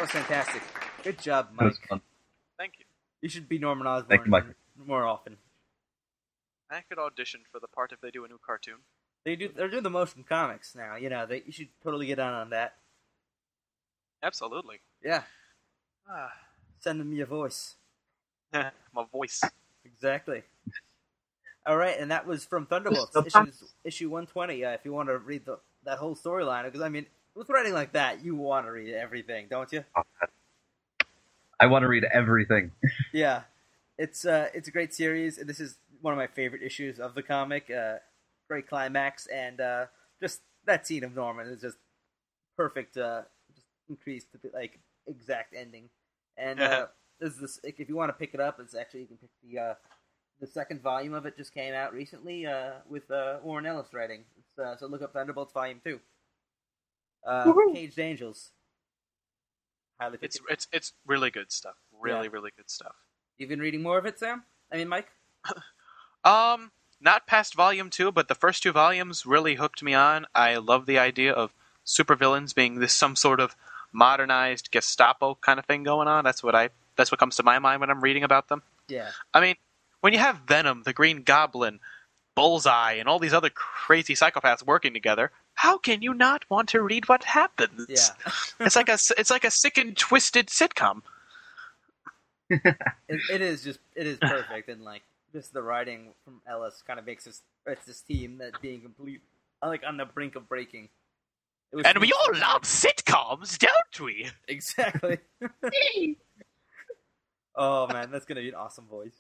was fantastic. Good job, That was Mike. fun. Thank you. You should be Norman Osborn Thank you, Mike. more often. I could audition for the part if they do a new cartoon. They do. They're doing the motion comics now. You know, they, you should totally get on on that. Absolutely. Yeah, Ah, send them your voice. my voice. Exactly. All right, and that was from Thunderbolts, Just issue, issue one twenty. Uh, if you want to read the, that whole storyline, because I mean, with writing like that, you want to read everything, don't you? I want to read everything. Yeah, it's uh, it's a great series. This is one of my favorite issues of the comic. Uh, great climax, and uh, just that scene of Norman is just perfect. Uh, just increased to the, like exact ending. And uh, this is this, like, if you want to pick it up, it's actually you can pick the uh, the second volume of it. Just came out recently uh, with uh, Warren Ellis writing. It's, uh, so look up Thunderbolts Volume Two. Uh, Caged Angels. Highly pick It's it. it's it's really good stuff. Really, Yeah. really good stuff. You've been reading more of it, Sam? I mean, Mike. Um, not past volume two, but the first two volumes really hooked me on. I love the idea of supervillains being this some sort of modernized Gestapo kind of thing going on. That's what I that's what comes to my mind when I'm reading about them. Yeah. I mean, when you have Venom, the Green Goblin, Bullseye, and all these other crazy psychopaths working together, how can you not want to read what happens? Yeah. it's like a it's like a sick and twisted sitcom. it, it is just it is perfect, and like just the writing from Ellis kind of makes this it's this team that being complete like on the brink of breaking. It was And we all love sitcoms, don't we? exactly. Oh man, that's gonna be an awesome voice.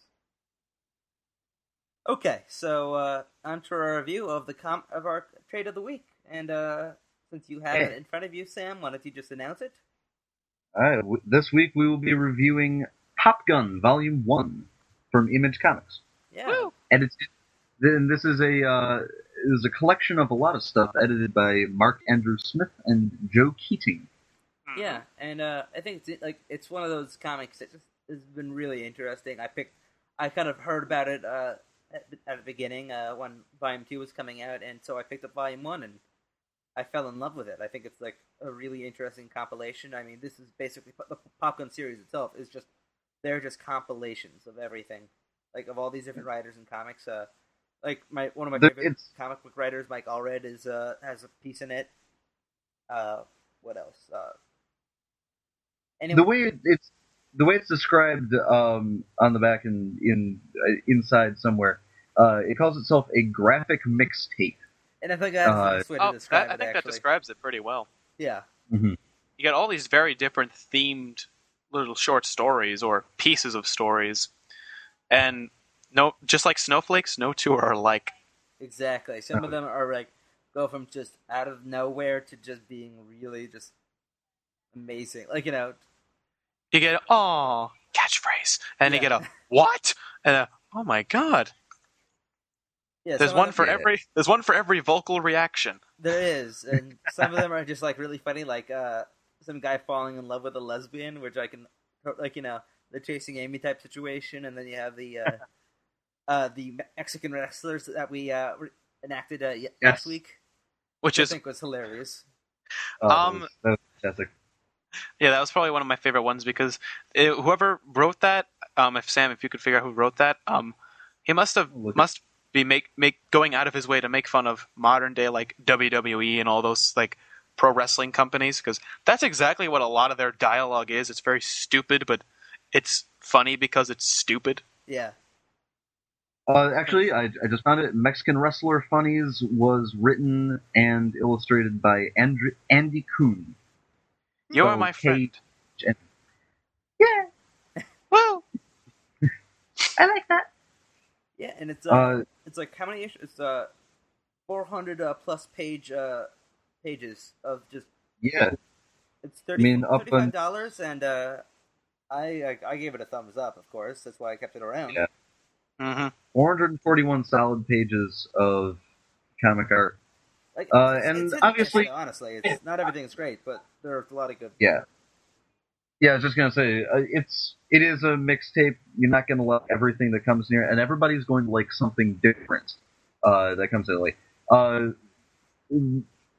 Okay, so uh, on to our review of the com of our trade of the week, and uh, since you have it in front of you, Sam, why don't you just announce it? All right, w- this week we will be reviewing Pop Gun Volume One from Image Comics, Yeah. Woo. and it's then this is a uh, is a collection of a lot of stuff edited by Mark Andrew Smith and Joe Keating. Yeah, and uh, I think it's like it's one of those comics that just has been really interesting. I picked, I kind of heard about it uh, at, the- at the beginning uh, when Volume Two was coming out, and so I picked up Volume One, and I fell in love with it. I think it's like a really interesting compilation. I mean, this is basically the Pop Gun series itself is just they're just compilations of everything, like of all these different writers and comics. Uh, like my one of my The- favorite it's- comic book writers, Mike Allred, is uh, has a piece in it. Uh, what else? Uh, anyway, The way it, it's the way it's described um, on the back and in uh, inside somewhere, uh, it calls itself a graphic mixtape. and I think that's the uh, best way to Oh, describe that, I it. think that actually, describes it pretty well. yeah, You got all these very different themed little short stories or pieces of stories, and no, just like snowflakes, no two are alike. exactly. Some of them are like go from just out of nowhere to just being really just amazing. Like you know, You get "oh" catchphrase, and you Yeah. get a "what," and a "oh my god." yeah. There's some of one them- for Yeah. every. There's one for every vocal reaction. There is, and some of them are just like really funny, like uh, some guy falling in love with a lesbian, which I can, like you know, the Chasing Amy type situation, and then you have the uh, uh, the Mexican wrestlers that we uh, re- enacted uh, y- last Yes. week, Which which I is think was hilarious. Oh, that Um, was- that was fantastic. yeah, that was probably one of my favorite ones because it, whoever wrote that, um, if Sam, if you could figure out who wrote that, um, he must have Look at- must be make make going out of his way to make fun of modern day like W W E and all those like pro wrestling companies because that's exactly what a lot of their dialogue is. It's very stupid, but it's funny because it's stupid. Yeah, Uh, actually, I, I just found it. Mexican Wrestler Funnies was written and illustrated by Andrew, Andy Kuhn. You are So, my friend. Kate- yeah, Well, I like that. yeah, and it's uh, Uh, it's like how many issues? It's uh, four hundred uh, plus page uh pages of just yeah, it's thirty mean, up thirty-five un- dollars, and uh, I, I I gave it a thumbs up. Of course, that's why I kept it around. Yeah. hmm four hundred forty-one solid pages of comic art. Like, Uh, it's- and it's hit and obviously- miss, honestly, it's not everything's great, but there's a lot of good. Yeah. Yeah, I was just gonna say uh, it's it is a mixtape. You're not gonna love everything that comes in here, and everybody's going to like something different uh, that comes in. Like, uh,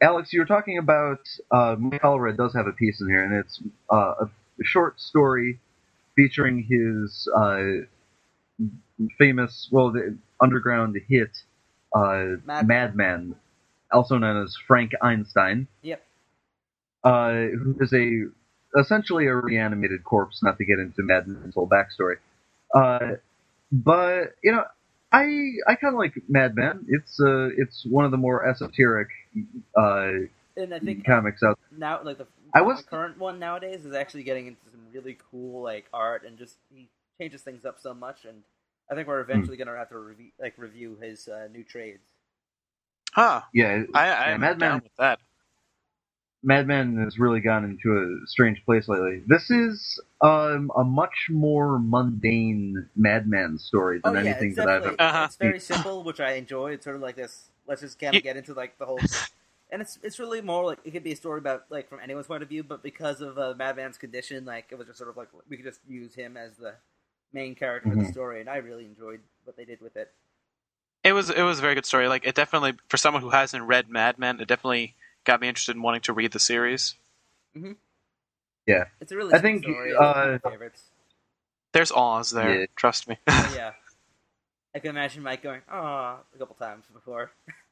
Alex, you were talking about uh, Mike Allred does have a piece in here, and it's uh, a short story featuring his uh, famous, well, the underground hit, uh, Madman. Madman, also known as Frank Einstein. Yep. Uh, who is a essentially a reanimated corpse. Not to get into Madman's whole backstory, uh, but you know, I I kind of like Madman. It's uh it's one of the more esoteric uh, And I think comics out. now, like the, I was- the current one nowadays is actually getting into some really cool like art, and just he changes things up so much. And I think we're eventually gonna have to review like review his uh, new trades. Huh. Yeah, I, yeah, I'm Madman. down with that. Madman has really gone into a strange place lately. This is um, a much more mundane Madman story than Oh yeah, anything it's that I've definitely ever. Uh-huh. it's very simple, which I enjoy. It's sort of like this. Let's just kind You- of get into like the whole, and it's it's really more like it could be a story about like from anyone's point of view, but because of uh, Madman's condition, like it was just sort of like we could just use him as the main character of the Mhm. story, and I really enjoyed what they did with it. It was it was a very good story. Like it definitely, for someone who hasn't read Mad Men, it definitely got me interested in wanting to read the series. Yeah, It's a really I sweet think, story. It's one of uh, my favorites. There's Oz there, Yeah. trust me. Oh, yeah, I can imagine Mike going "ah" a couple times before.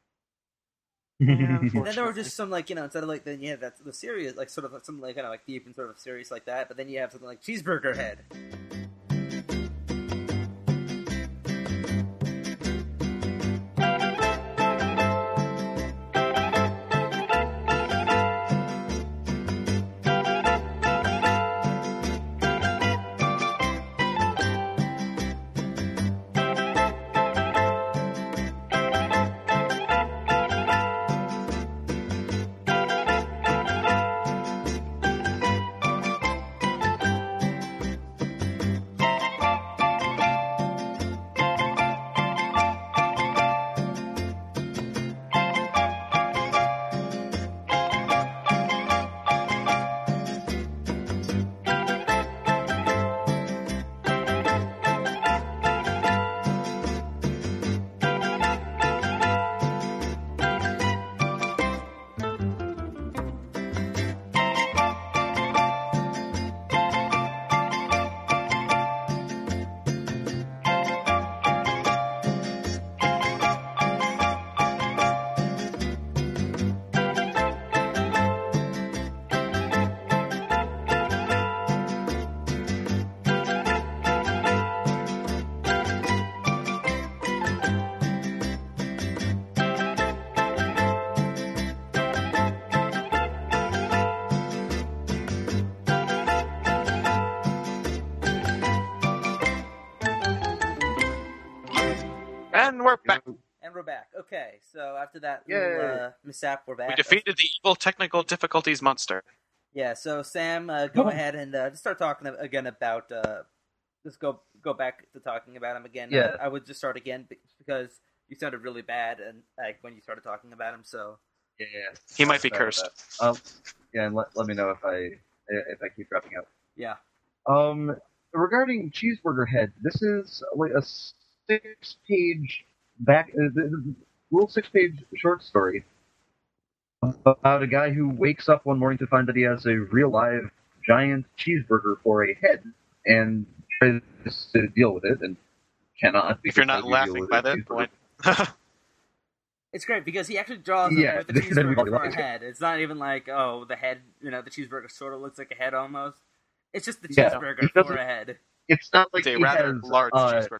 And then there were just some like you know instead of like then you have that the serious like sort of like, some like kind of like deep and sort of serious like that, but then you have something like Cheeseburger Head. And we're back. And we're back. Okay, so after that Yay. little uh, mishap, we're back. We defeated the evil technical difficulties monster. Yeah, so Sam, uh, go Oh. ahead and uh, just start talking again about. Uh, just go go back to talking about him again. Yeah. Uh, I would just start again be- because you sounded really bad and like when you started talking about him. So Yeah, yeah. He might be Sorry cursed. about that. Um, yeah, and let, let me know if I if I keep dropping out. yeah, Um, regarding Cheeseburger Head, this is like a six-page back, uh, the, the little six-page short story about a guy who wakes up one morning to find that he has a real live giant cheeseburger for a head and tries to deal with it and cannot. If you're because not how do you laughing deal with by a that cheeseburger? point. it's great because he actually draws Yeah, it with the then we cheeseburger for like a it. head. It's not even like oh the head, you know, the cheeseburger sort of looks like a head almost. It's just the Yeah, cheeseburger it for doesn't- a head. It's not like It's a he rather has large uh, cheeseburger.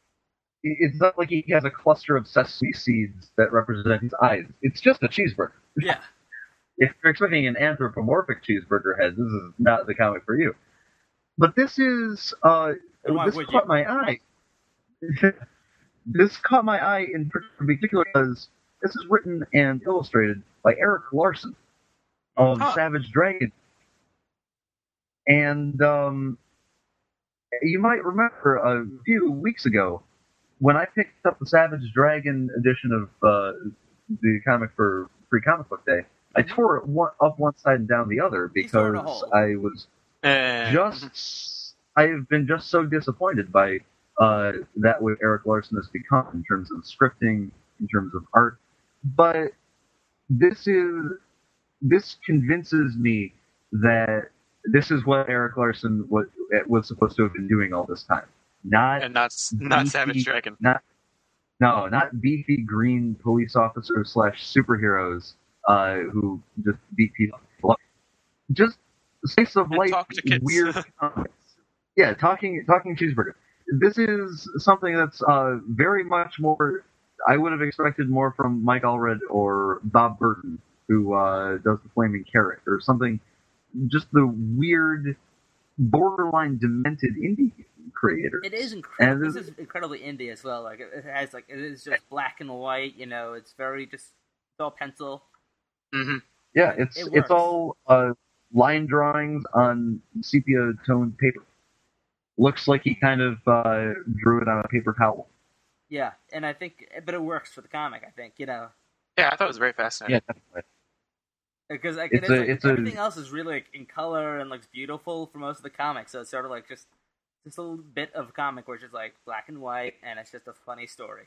it's not like he has a cluster of sesame seeds that represent his eyes. It's just a cheeseburger. Yeah, If you're expecting an anthropomorphic cheeseburger head, this is not the comic for you. But this is uh, And why this would caught you? my eye. This caught my eye in particular because this is written and illustrated by Eric Larson of Huh. Savage Dragon. And um, you might remember a few weeks ago when I picked up the Savage Dragon edition of uh, the comic for Free Comic Book Day. I tore it one, up one side and down the other You tore it a because hole. I was Eh, just I have been just so disappointed by uh, that what Eric Larson has become in terms of scripting, in terms of art. But this is this convinces me that this is what Eric Larson was, was supposed to have been doing all this time. Not And not not beefy- Savage Dragon. Not no, not beefy green police officers slash superheroes uh, who just beat people up. Just slice of And life, talk to kids. weird comics. Yeah, talking talking cheeseburger. This is something that's uh, very much more. I would have expected more from Mike Allred or Bob Burton, who uh, does the Flaming Carrot, or something. Just the weird, borderline demented indie creator. It is incredible. And This is incredibly indie as well. Like it, it has like it is just black and white. You know, it's very just it's all pencil. hmm Yeah, it's It it's works. all uh, line drawings on sepia toned paper. Looks like he kind of uh, drew it on a paper towel. Yeah, and I think, but it works for the comic. I think you know Yeah, I thought it was very fascinating. Yeah, definitely. because like, It's it is, a- like, it's a- everything else is really like, in color and looks beautiful for most of the comics. So it's sort of like just just a little bit of comic where it's just like black and white, and it's just a funny story.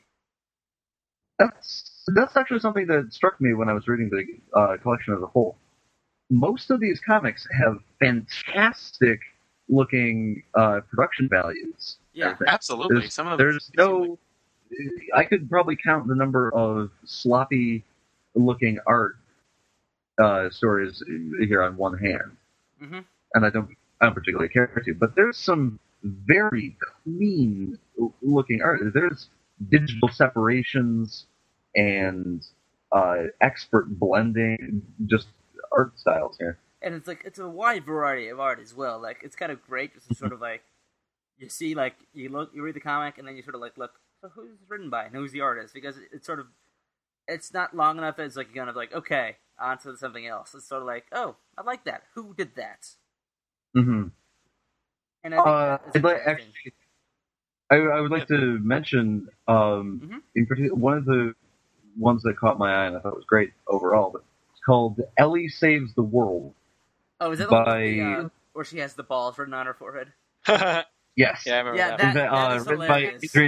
That's that's actually something that struck me when I was reading the uh, collection as a whole. Most of these comics have fantastic looking uh, production values. Yeah, Everything. Absolutely. There's, Some of them there's no. I could probably count the number of sloppy looking art uh, stories here on one hand, hmm and I don't I don't particularly care to. But there's some very clean looking art. There's digital separations and uh, expert blending, just art styles here. and it's like it's a wide variety of art as well. Like it's kind of great, just to sort of like you see, like you look, you read the comic, and then you sort of like look, so who's it written by and who's the artist? Because it, it's sort of it's not long enough that it's like you're kind of like okay, on to something else. It's sort of like oh, I like that. Who did that? Mm-hmm. And I think Uh, that is I'd like interesting. actually. I, I would like to mention, um, Mhm. in particular, one of the ones that caught my eye and I thought was great overall. But it's called "Ellie Saves the World." Oh, is that the one with by- the, uh, where she has the balls written on her forehead? yeah, Yes, I remember Yeah, that. that- That, uh, is written by hilarious. Adrian.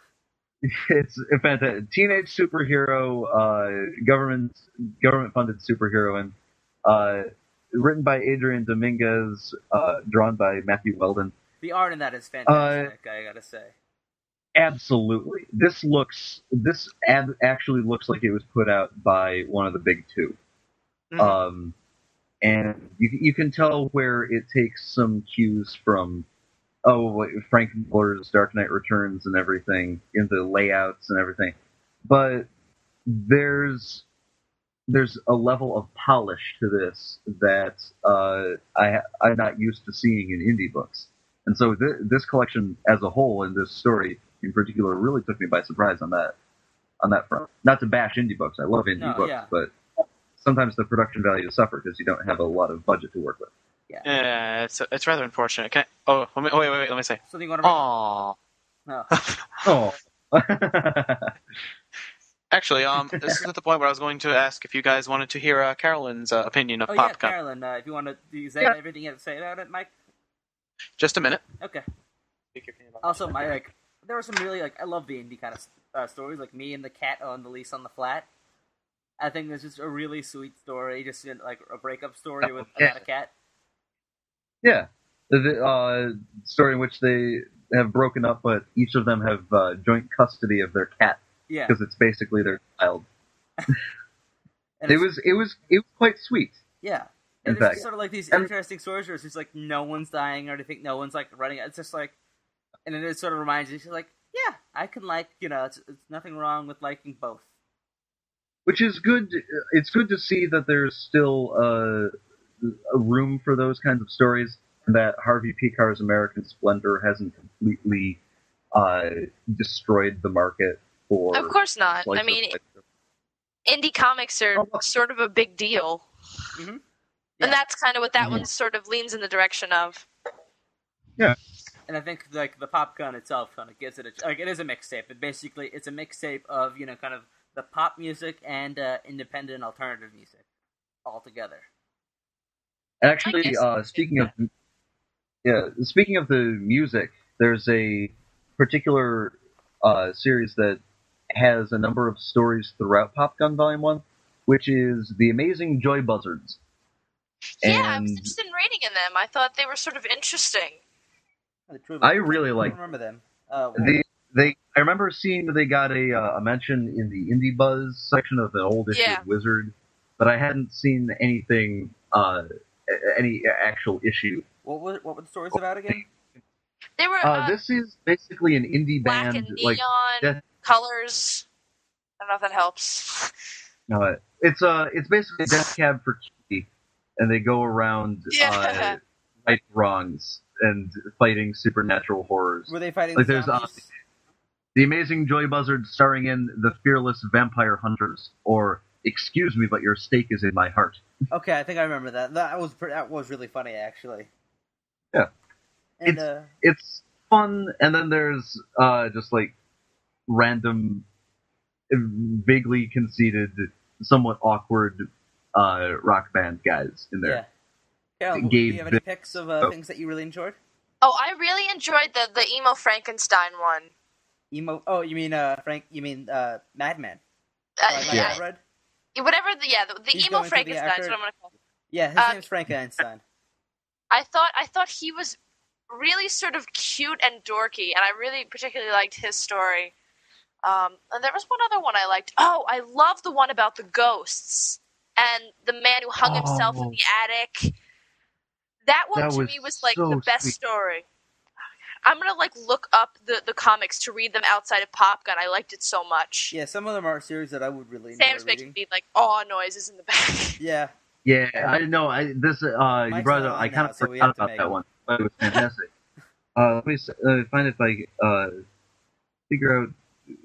It's a fantastic teenage superhero, uh, government government funded superheroine, uh, written by Adrian Dominguez, uh, drawn by Matthew Weldon. The art in that is fantastic. I gotta say. Absolutely, this looks this ad actually looks like it was put out by one of the big two. Mhm. Um, and you you can tell where it takes some cues from oh what, Frank Miller's Dark Knight Returns and everything in the layouts and everything, but there's there's a level of polish to this that uh, I I'm not used to seeing in indie books, and so th- this collection as a whole and this story in particular really took me by surprise on that on that front. Not to bash indie books, I love indie No, books, yeah. but sometimes the production value suffer because you don't have a lot of budget to work with. Yeah, it's it's rather unfortunate. Can I, oh, let me, oh, wait, wait, wait, let me say. Something you want to? Aww. No. Oh. Actually, um, this is at the point where I was going to ask if you guys wanted to hear uh, Carolyn's uh, opinion of Oh yeah, PopCon. Carolyn. Uh, if you want to, is that Yeah. everything you have to say about it, Mike? Just a minute. Okay. Speak your opinion about Also, my like, there were some really like I love the indie kind of uh, stories, like Me and the Cat on the Lease on the Flat. I think there's just a really sweet story, just you know, like a breakup story with Yeah. about a cat. Yeah, the, the uh, story in which they have broken up, but each of them have uh, joint custody of their cat Yeah, because it's basically their child. and It it's- was it was it was quite sweet. yeah. in And it's fact. just sort of like these And- interesting stories where it's just like no one's dying or anything, no one's like running. It's just like, and then it sort of reminds you, she's like, yeah, I can like, you know, it's, it's nothing wrong with liking both. Which is good. It's good to see that there's still uh, a room for those kinds of stories, and that Harvey Picar's American Splendor hasn't completely uh, destroyed the market for. Of course not. slice I of mean, life. indie comics are Oh, look. sort of a big deal. Mm-hmm. And that's kind of what that Mhm. one sort of leans in the direction of. And I think like the Pop Gun itself kind of gives it a like it is a mixtape. But basically, it's a mixtape of you know kind of the pop music and uh, independent alternative music all together. Actually, guess. uh, speaking of yeah, speaking of the music, there's a particular uh, series that has a number of stories throughout Pop Gun Volume One which is The Amazing Joy Buzzards. Yeah, I And was interested in reading in them. I thought they were sort of interesting. I really like I don't remember them. Uh, they. They I remember seeing that they got a uh, a mention in the Indie Buzz section of the old issue Yeah. of Wizard, but I hadn't seen anything, uh, any actual issue. what were what were the stories about again? They were Uh, uh, this is basically an indie black band, and like neon Death- colors. I don't know if that helps. no, it's uh, it's basically Death Cab for Cutie, and they go around Yeah. uh, right wrongs and fighting supernatural horrors. Were they fighting Like, the there's, uh, zombies? The Amazing Joy Buzzards, starring in The Fearless Vampire Hunters, or Excuse Me, but your stake is in my heart. Okay, I think I remember that. That was pretty, that was really funny, actually. Yeah. And It's- uh, It's fun, and then there's uh, just like random, vaguely conceited, somewhat awkward uh, rock band guys in yeah. there. Carol, do Gabe you have any Vick- picks of uh, oh. things that you really enjoyed? Oh, I really enjoyed the the emo Frankenstein one. Emo. Oh, you mean uh, Frank? You mean uh, Madman? Uh, Uh, like Yeah. I read? Whatever the yeah the, the He's emo going to be Frankenstein is actor. what I'm gonna call it. Yeah, his Uh, name's Frank Einstein. I thought I thought he was really sort of cute and dorky, and I really particularly liked his story. Um, and there was one other one I liked. Oh, I love the one about the ghosts and the man who hung himself in Oh. the attic. That one That to was me was like so the best sweet. story. I'm gonna like look up the, the comics to read them outside of Pop Gun. I liked it so much. Yeah, some of them are series that I would really enjoy Sam's reading. making me like awe noises in the back. Yeah, Yeah, I know. I this uh, you Mike's brought it not up. I on kind now, of so we forgot have to about make that it. one, but it was fantastic. uh, let me s- uh, find if I uh, figure out.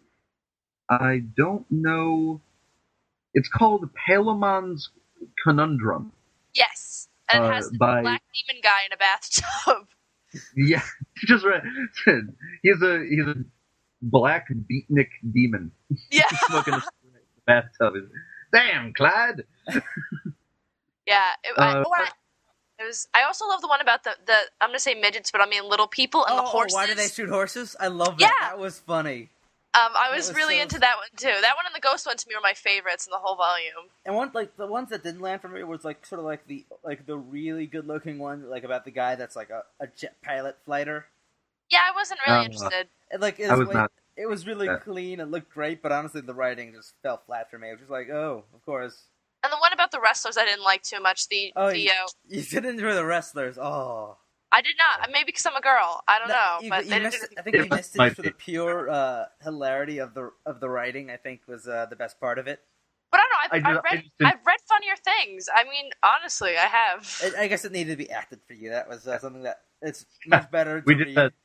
I don't know. It's called Palamon's Conundrum. Yes, and it Uh, has the by- black demon guy in a bathtub. Yeah, just read. He's a he's a black beatnik demon Yeah, smoking a cigarette in the bathtub. Damn, Clyde. yeah. It, I, Uh, or I, it was. I also love the one about the the. I'm gonna say midgets, but I mean little people and oh, the horses. why do they shoot horses? I love that. Yeah. That was funny. Um, I That was, was really so- into that one too. That one and the ghost one to me were my favorites in the whole volume. And one like the ones that didn't land for me was like sort of like the like the really good looking one, like about the guy that's like a, a jet pilot fighter. Yeah, I wasn't really Uh, interested. And, like it I was, was way- not- it was really Yeah. clean. It looked great, but honestly, the writing just fell flat for me. It was just like, oh, of course. And the one about the wrestlers I didn't like too much. The Oh, the you, uh, you didn't enjoy the wrestlers. Oh, I did not. Maybe because I'm a girl. I don't No, know. you- but you they didn't missed do it- I think you It missed it might just for the be. pure uh, hilarity of the of the writing. I think was uh, the best part of it. But I don't know. I've, I did- I've I read just didn't- I've read funnier things. I mean, honestly, I have. I, I guess it needed to be acted for you. That was uh, something that it's much better. To We did read. that.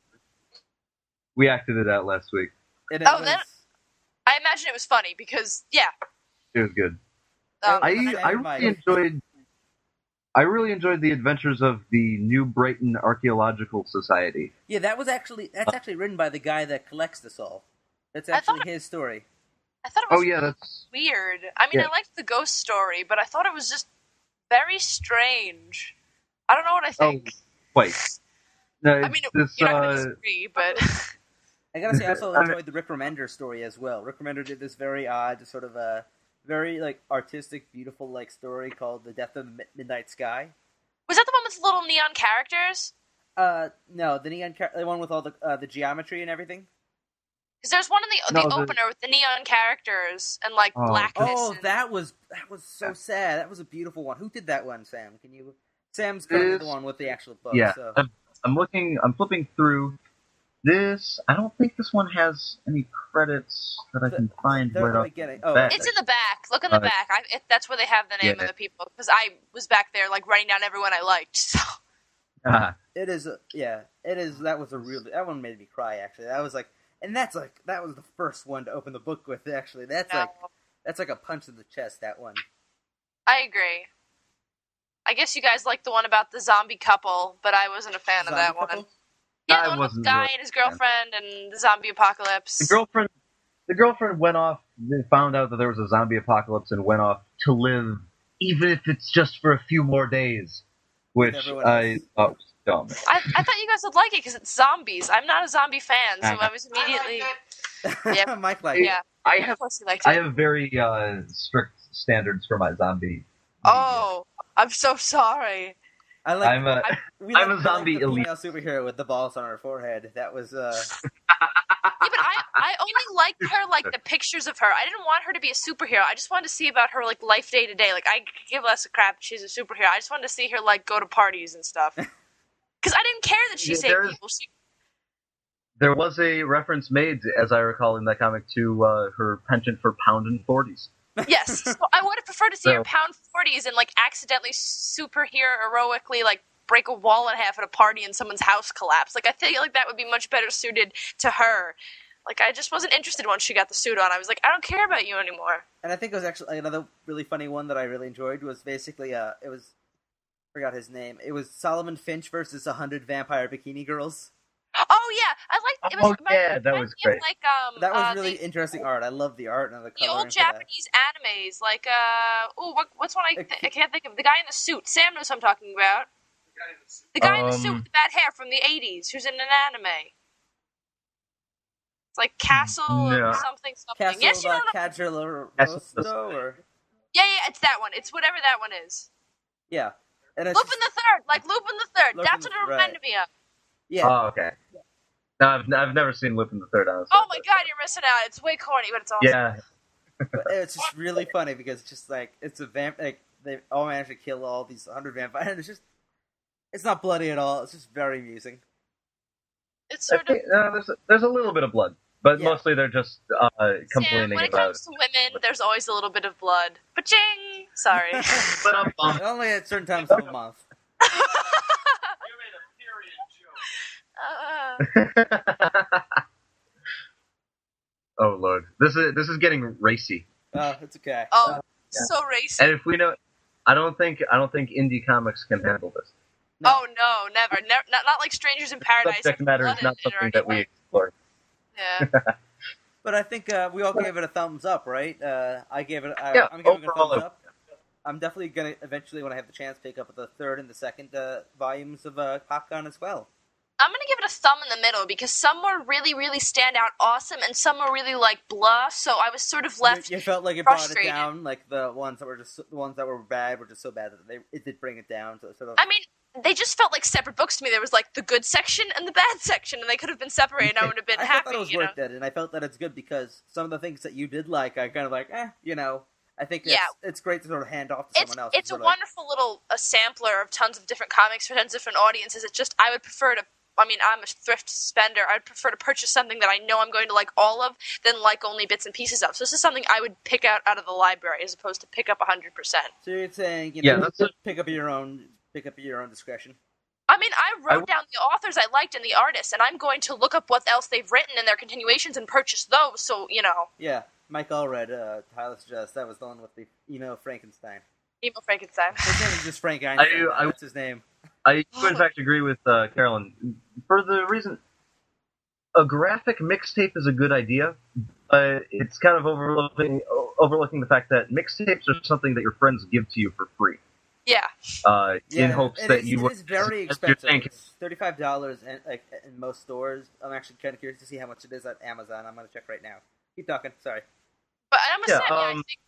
We acted it out last week. And it Oh, was, then- I imagine it was funny because yeah. It was good. Um, I Well, I Mike. really enjoyed. I really enjoyed the adventures of the New Brighton Archaeological Society. yeah, that was actually that's actually written by the guy that collects this all. That's I actually thought- his story. I thought it was Oh yeah, that's weird. I mean, Yeah. I liked the ghost story, but I thought it was just very strange. I don't know what I oh think. wait. No, I mean, this you're not going uh, to disagree, but I gotta say, I also I mean- enjoyed the Rick Remender story as well. Rick Remender did this very odd, sort of a very like artistic, beautiful like story called "The Death of the Mi- Midnight Sky." was that the one with the little neon characters? Uh, no, the neon, car- the one with all the uh, the geometry and everything. Because there's one in the No, the the- opener with the neon characters and like Oh. blackness. Oh, and- that was that was so sad. That was a beautiful one. Who did that one, Sam? Can you? Sam's currently the This- one with the actual book. yeah. So. I'm, I'm looking. I'm flipping through this. I don't think this one has any credits that I The- can find they're right only off. getting. Oh, bat. It's in the back. Look in the Uh, back. I, it, that's where they have the name yeah. of the people. Because I was back there, like writing down everyone I liked. So Ah, it is. A, yeah, it is. That was a real. That one made me cry. Actually, that was like, and that's like that was the first one to open the book with. Actually, that's no, like that's like a punch in the chest. That one. I agree. I guess you guys like the one about the zombie couple, but I wasn't a fan of Zombie that one. couple? Yeah, I the one with the wasn't guy really and his a fan. girlfriend and the zombie apocalypse. the girlfriend. The girlfriend went off. Found out that there was a zombie apocalypse and went off to live, even if it's just for a few more days. Which everyone I else. thought was dumb. I, I thought you guys would like it because it's zombies. I'm not a zombie fan, so Uh-huh. I was immediately. Yeah. Mike like Yeah, I of have course you liked I it. have very uh, strict standards for my zombie. Oh, I'm so sorry. I like. I'm a- I, we I'm like- a zombie I like the elite. female superhero with the balls on her forehead. That was. uh Yeah, but I, I only liked her, like, the pictures of her. I didn't want her to be a superhero. I just wanted to see about her, like, life day to day. Like, I could give less a crap if she's a superhero. I just wanted to see her, like, go to parties and stuff. Because I didn't care that she Yeah, saved there's- people. She, There was a reference made, as I recall in that comic, to uh, her penchant for pound and forties. yes. So I would have preferred to see So- her pound forties and, like, accidentally superhero heroically, like, break a wall in half at a party and someone's house collapse. Like, I feel like that would be much better suited to her. Like, I just wasn't interested once she got the suit on. I was like, I don't care about you anymore. And I think it was actually another really funny one that I really enjoyed was basically uh it was I forgot his name. It was Solomon Finch versus a hundred vampire bikini girls. Oh, yeah. I liked it. Was, Oh, yeah, that reminded was me of, great. Like, um, That was uh, really the, interesting art. I love the art and the the color. old Japanese animes. Like, uh, oh, what, what's one I, Uh, th- I can't think of? The guy in the suit. Sam knows who I'm talking about. The guy in the suit Um, with the bad hair from the eighties who's in an anime. It's like Castle No. or something, something. Castle yes, you uh, know what? Cadger Castle- Rosto, or Yeah, yeah, it's that one. It's whatever that one is. yeah, and it's Lupin the Third, like Lupin the Third. Lupin That's the- what it reminded me of. yeah. Oh, okay. No, I've, I've never seen Lupin the Third, honestly. Oh my god, you're missing out. It's way corny, but it's awesome. Yeah, But it's just really funny because it's just like it's a vamp. Like they all managed to kill all these hundred vampires. And it's just it's not bloody at all. It's just very amusing. It's I sort of. think, uh, there's, a, there's a little bit of blood, but Yeah. mostly they're just uh, Sam, complaining when it about comes to women, there's always a little bit of blood. Ba-ching! Sorry. But I'm bummed. Only at certain times of the month. uh, Oh lord, this is this is getting racy. Oh, it's okay. oh, so racist. And if we know, I don't think I don't think indie comics can handle this. No. Oh no, never, never, not, not like Strangers in Paradise. Subject matter is Blood not in it or something that we anything. explore. Yeah. But I think uh, we all gave it a thumbs up, right? Uh, I gave it. I, Yeah, I'm giving it a overall, thumbs up. I'm definitely gonna eventually, when I have the chance, pick up the third and the second uh, volumes of uh, Popcorn as well. I'm gonna give it a thumb in the middle because some were really, really stand out awesome, and some were really like blah. So I was sort of left. You, you felt like it brought it frustrated. down, like the ones that were just the ones that were bad were just so bad that they it did bring it down. So sort of. I mean, they just felt like separate books to me. There was like the good section and the bad section, and they could have been separated. And I would have been I happy. thought that it was you know? worth it, and I felt that it's good because some of the things that you did like, I kind of like, eh, you know. I think it's, Yeah. it's great to sort of hand off to It's someone else. it's a sort of like- wonderful little a sampler of tons of different comics for tons of different audiences. It's just I would prefer to. I mean, I'm a thrift spender. I'd prefer to purchase something that I know I'm going to like all of than like only bits and pieces of. So this is something I would pick out out of the library as opposed to pick up one hundred percent. So you're saying, you Yeah, know, that's a- pick up your own, pick up your own discretion. I mean, I I wrote w- down the authors I liked and the artists, and I'm going to look up what else they've written in their continuations and purchase those. So you know, Yeah, Mike Allred, uh, Tyler suggests that was the one with the emo Frankenstein. Emo Frankenstein. His name is just Frank Einstein. I- That's his name. I do in fact agree with uh, Carolyn for the reason a graphic mixtape is a good idea, but it's kind of overlooking overlooking the fact that mixtapes are something that your friends give to you for free, Yeah. uh, Yeah, in hopes it that is- you it will. is very as you're expensive. saying, It's thirty-five dollars in, like, in most stores. I'm actually kind of curious to see how much it is at Amazon. I'm going to check right now. Keep talking. Sorry. But I'm Yeah, yeah, yeah, I um, think,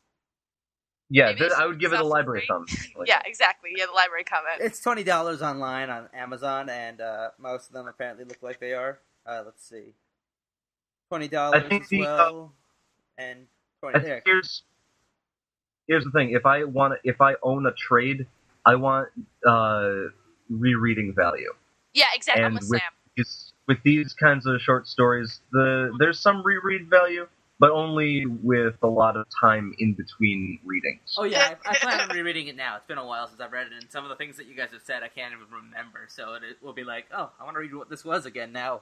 yeah, maybe th- it's I would give it a something library free. thumb. Like, yeah, exactly. Yeah, the library comment. It's twenty dollars online on Amazon, and uh, most of them apparently look like they are. Uh, let's see. twenty dollars I think as the, well. and twenty I there. think here's here's the thing. If I want, if I own a trade, I want uh, rereading value. Yeah, exactly. I'm and with with Sam. these, with these kinds of short stories, the there's some reread value, but only with a lot of time in between readings. Oh yeah, I, I plan on rereading it now. It's been a while since I've read it, and some of the things that you guys have said I can't even remember. So it, it will be like, oh, I want to read what this was again now.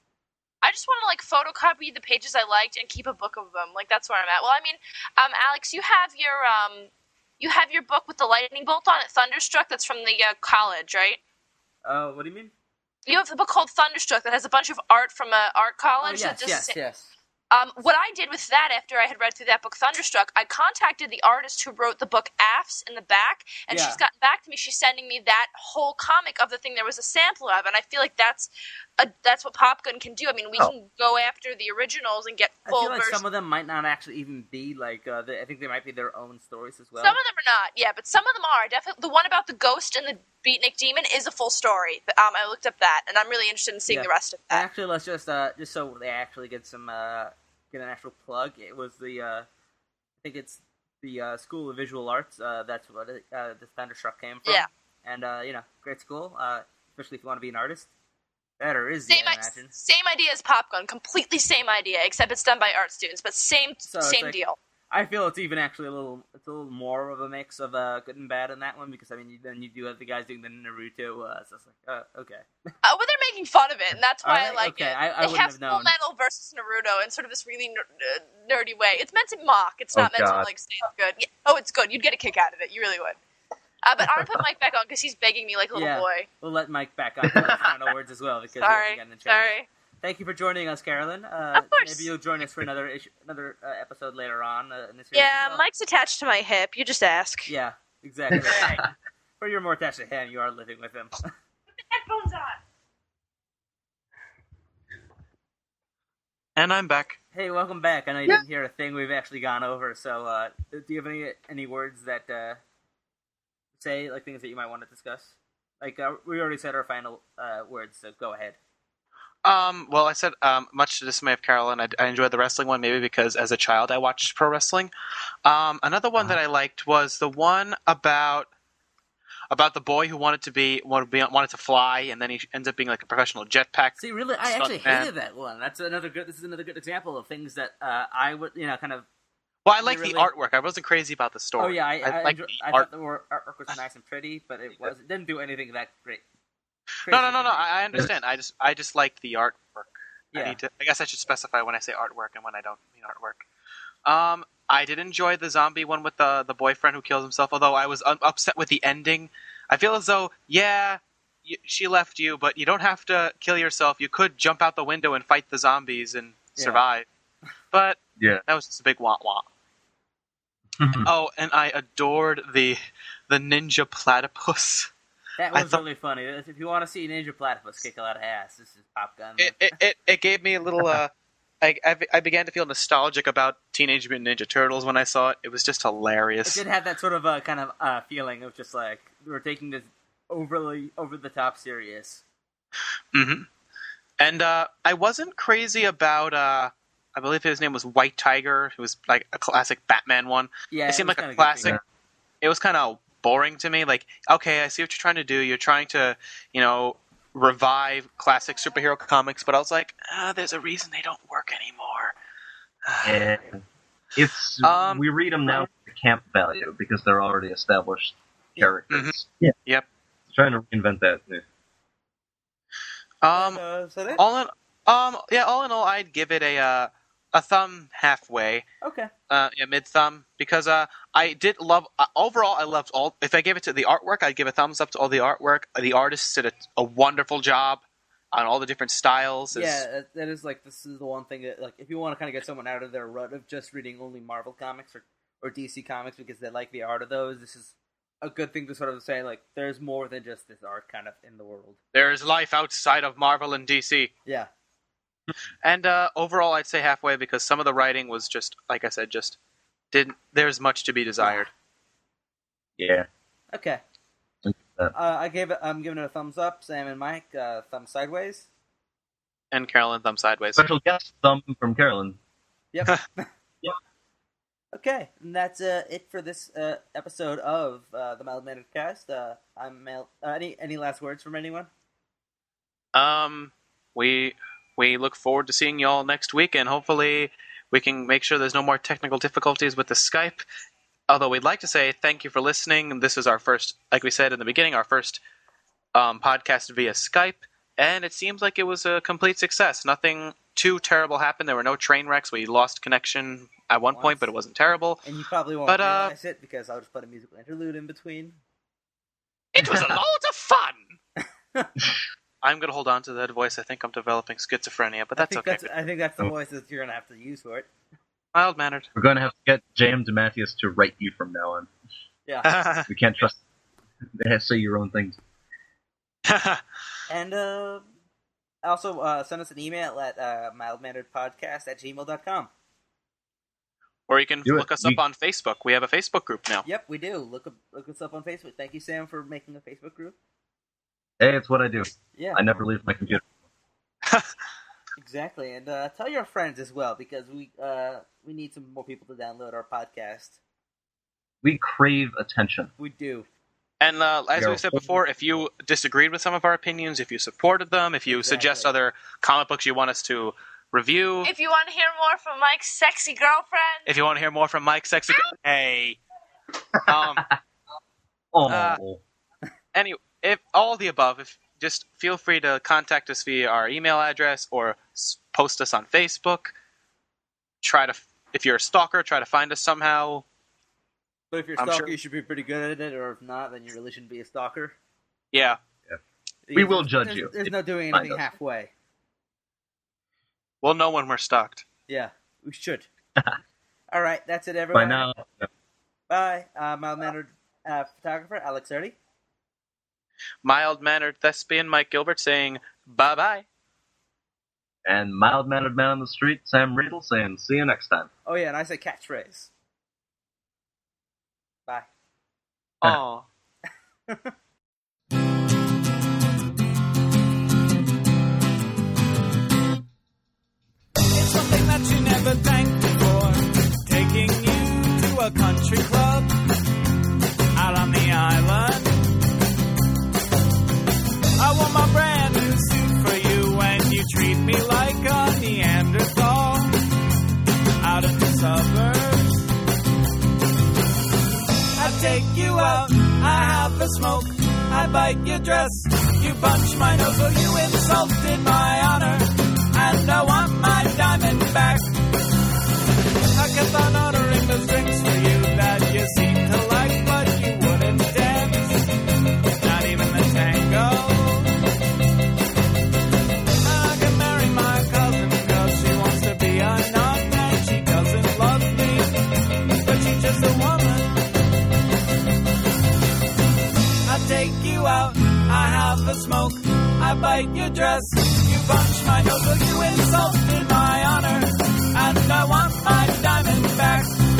I just want to like photocopy the pages I liked and keep a book of them. Like that's where I'm at. Well, I mean, um, Alex, you have your um, you have your book with the lightning bolt on it, Thunderstruck. That's from the uh, college, right? Uh, what do you mean? You have the book called Thunderstruck that has a bunch of art from a art college. Oh, that yes, just yes, yes. Um, what I did with that after I had read through that book, Thunderstruck, I contacted the artist who wrote the book Afs in the back, and Yeah. she's gotten back to me. She's sending me that whole comic of the thing there was a sampler of, and I feel like that's a, that's what Pop Gun can do. I mean, we Oh. can go after the originals and get I full feel like versions. some of them might not actually even be like. Uh, they, I think they might be their own stories as well. Some of them are not, yeah, but some of them are. Definitely, the one about the ghost and the beatnik demon is a full story. Um, I looked up that, and I'm really interested in seeing Yeah. the rest of And that. actually, let's just uh, just so they actually get some uh, get an actual plug. It was the uh, I think it's the uh, School of Visual Arts. Uh, that's what it, uh, this Thunderstruck came from. Yeah. And uh, you know, great school, uh, especially if you want to be an artist. Better is Same, I I- imagine. same idea as Pop Gun, completely same idea, except it's done by art students, but same So it's same like- deal. I feel it's even actually a little, it's a little more of a mix of uh, good and bad in that one because I mean, you, then you do have the guys doing the Naruto. Uh, so it's like, uh, okay. Uh, well, they're making fun of it, and that's why Are I they? like Okay, it. I- I they wouldn't have have known. Full Metal versus Naruto in sort of this really ner- uh, nerdy way. It's meant to mock. It's Oh, not meant God. to like say it's good. Yeah. Oh, it's good. You'd get a kick out of it. You really would. Uh, but I'm gonna put Mike back on because he's begging me like a little Yeah. boy. We'll let Mike back up for the final words as well because he Sorry, hasn't gotten a chance. sorry. Thank you for joining us, Carolyn. Uh, Of course. Maybe you'll join us for another issue, another uh, episode later on uh, in the series. Yeah, as well. Mike's attached to my hip. You just ask. Yeah, exactly. Or you're more attached to him. You are living with him. Headphones on. And I'm back. Hey, welcome back. I know you Yeah. didn't hear a thing we've actually gone over. So, uh, do you have any any words that uh, say like things that you might want to discuss? Like uh, we already said our final uh, words, so go ahead. Um, well, I said, um, much to the dismay of Carolyn, I, I enjoyed the wrestling one, maybe because as a child I watched pro wrestling. Um, another one that I liked was the one about about the boy who wanted to be wanted to, be, wanted to fly, and then he ends up being like a professional jetpack. See, really, I Stunt actually man. hated that one. That's another good. This is another good example of things that uh, I would, you know, kind of. Well, I like Really- the artwork. I wasn't crazy about the story. Oh yeah, I, I, like enjoy, the I art. thought the wor- artwork was nice and pretty, but it was it didn't do anything that great. No, no, Crazy no, no. for me. I I understand. I just, I just liked the artwork. I Yeah. need to. I guess I should specify when I say artwork and when I don't mean artwork. Um, I did enjoy the zombie one with the the boyfriend who kills himself. Although I was un- upset with the ending. I feel as though, yeah, y- she left you, but you don't have to kill yourself. You could jump out the window and fight the zombies and Yeah. survive. But Yeah. that was just a big wah wah. Oh, and I adored the the ninja platypus. That I was thought- really funny. If you want to see Ninja Platypus kick a lot of ass, this is Pop Gun. It it, it, it gave me a little. Uh, I, I I began to feel nostalgic about Teenage Mutant Ninja Turtles when I saw it. It was just It hilarious. did have that sort of uh, kind of uh, feeling of just like we're taking this overly over the top serious. hmm And uh, I wasn't crazy about. Uh, I believe his name was White Tiger. It was like a classic Batman one. Yeah, It seemed was like a kinda classic. goofy. It was kind of boring to me. Like, okay, I see what you're trying to do. You're trying to, you know, revive classic superhero comics, but I was like, ah, there's a reason they don't work anymore. And it's Um, we read them now for the camp value because they're already established characters. Yeah. Yep. Trying to reinvent that. Yeah. Um, Uh, so that, all in, um, yeah, all in all, I'd give it a uh, a thumb halfway. okay. Uh, yeah, mid thumb, because uh, I did love. Uh, overall, I loved all. If I gave it to the artwork, I'd give a thumbs up to all the artwork. The artists did a, a wonderful job on all the different styles. It's- Yeah, that- that is like this is the one thing that like if you want to kind of get someone out of their rut of just reading only Marvel comics or, or D C comics because they like the art of those, this is a good thing to sort of say like there's more than just this art kind of in the world. there is life outside of Marvel and D C. Yeah, And uh, overall, I'd say halfway because some of the writing was just, like I said, just didn't. There's much to be desired. Yeah. okay. Uh, Uh, I gave it. I'm giving it a thumbs up. Sam and Mike, uh, thumb sideways. And Carolyn, thumb sideways. Special guest thumb from Carolyn. Yep. Okay, and that's uh, it for this uh, episode of uh, the Mild Mannered Cast. Uh, I'm Mel. Uh, any any last words from anyone? Um, we we look forward to seeing y'all next week, and hopefully we can make sure there's no more technical difficulties with the Skype. Although we'd like to say thank you for listening. This is our first, like we said in the beginning, our first um, podcast via Skype, and it seems like it was a complete success. Nothing too terrible happened. There were no train wrecks. We lost connection at one point, Once. but it wasn't terrible. And you probably won't But, uh, realize it because I'll just put a musical interlude in between. It was a lot of fun. I'm going to hold on to that voice. I think I'm developing schizophrenia, but that's I think okay. that's I think that's the Oh. voice that you're gonna have to use for it. Mild mannered. We're going to have to get J M DeMatteis to write you from now on. Yeah. We can't trust. They have to say your own things. And uh, Also, uh, send us an email at uh, mildmanneredpodcast at gmail dot com. Or you can Do it. look us We- up on Facebook. We have a Facebook group now. Yep, we do. Look up, look us up on Facebook. Thank you, Sam, for making a Facebook group. Hey, it's what I do. Yeah, I never leave my computer. exactly. And uh, tell your friends as well, because we uh, we need some more people to download our podcast. We crave attention. We do. And uh, as Yeah. we said before, if you disagreed with some of our opinions, if you supported them, if you Exactly. suggest other comic books you want us to review, If you want to hear more from Mike's sexy girlfriend, if you want to hear more from Mike Sexy, hey, um, Oh, Uh, any, if all the above, if just feel free to contact us via our email address or s- post us on Facebook. Try to, if you're a stalker, try to find us somehow. But if you're a I'm stalker, sure- you should be pretty good at it, or if not, then you really shouldn't be a stalker. Yeah, We will judge There's- you. There's no doing Find anything us. halfway. we'll know when we're stalked. Yeah, we should. All right, that's it, everyone. by now, Bye. Uh, mild-mannered uh, photographer, Alex Erdy. Mild-mannered thespian Mike Gilbert saying bye-bye. and mild-mannered man on the street, Sam Riedel, saying, see you next time. Oh, yeah, and I say catchphrase. Bye. Aw. It's something that you never thanked me for. Taking you to a country club out on the island. I want my brand new suit for you when you treat me like a Neanderthal out in the suburbs. I take you out, I have a smoke, I bite your dress, you punch my nose, so you insulted my honor. And I want my diamond back. I kept on ordering those drinks for you that you seem to like, but you wouldn't dance. Not even the tango. I can marry my cousin because she wants to be a nun and she doesn't love me, but she's just a woman. I take you out, I have a smoke, I bite your dress. You punch my nose, so you insulted my honor, and I want my diamond back.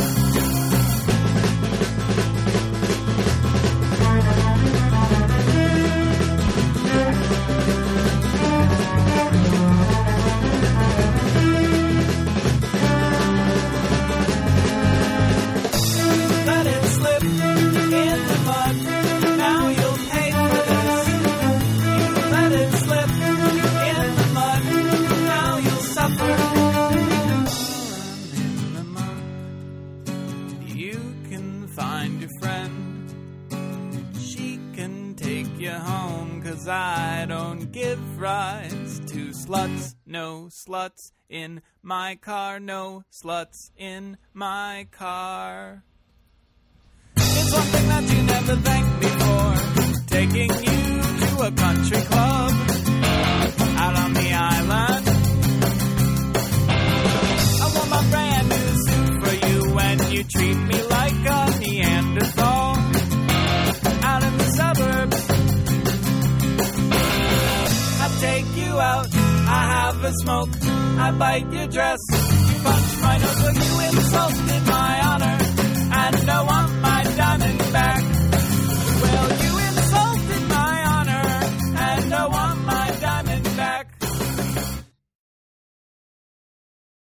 Let it slip in the mud, now you'll pay for this. You let it slip in the mud, now you'll suffer. In the mud, you can find your friend. She can take you home, 'cause I don't give rides to sluts. No sluts in my car, no sluts in my car. It's one thing that you never thanked me for, taking you to a country club out on the island. I want my brand new suit for you when you treat me like a Neanderthal out in the suburbs. I take you out, I have a smoke, I bite your dress, you punch my nose, so you insulted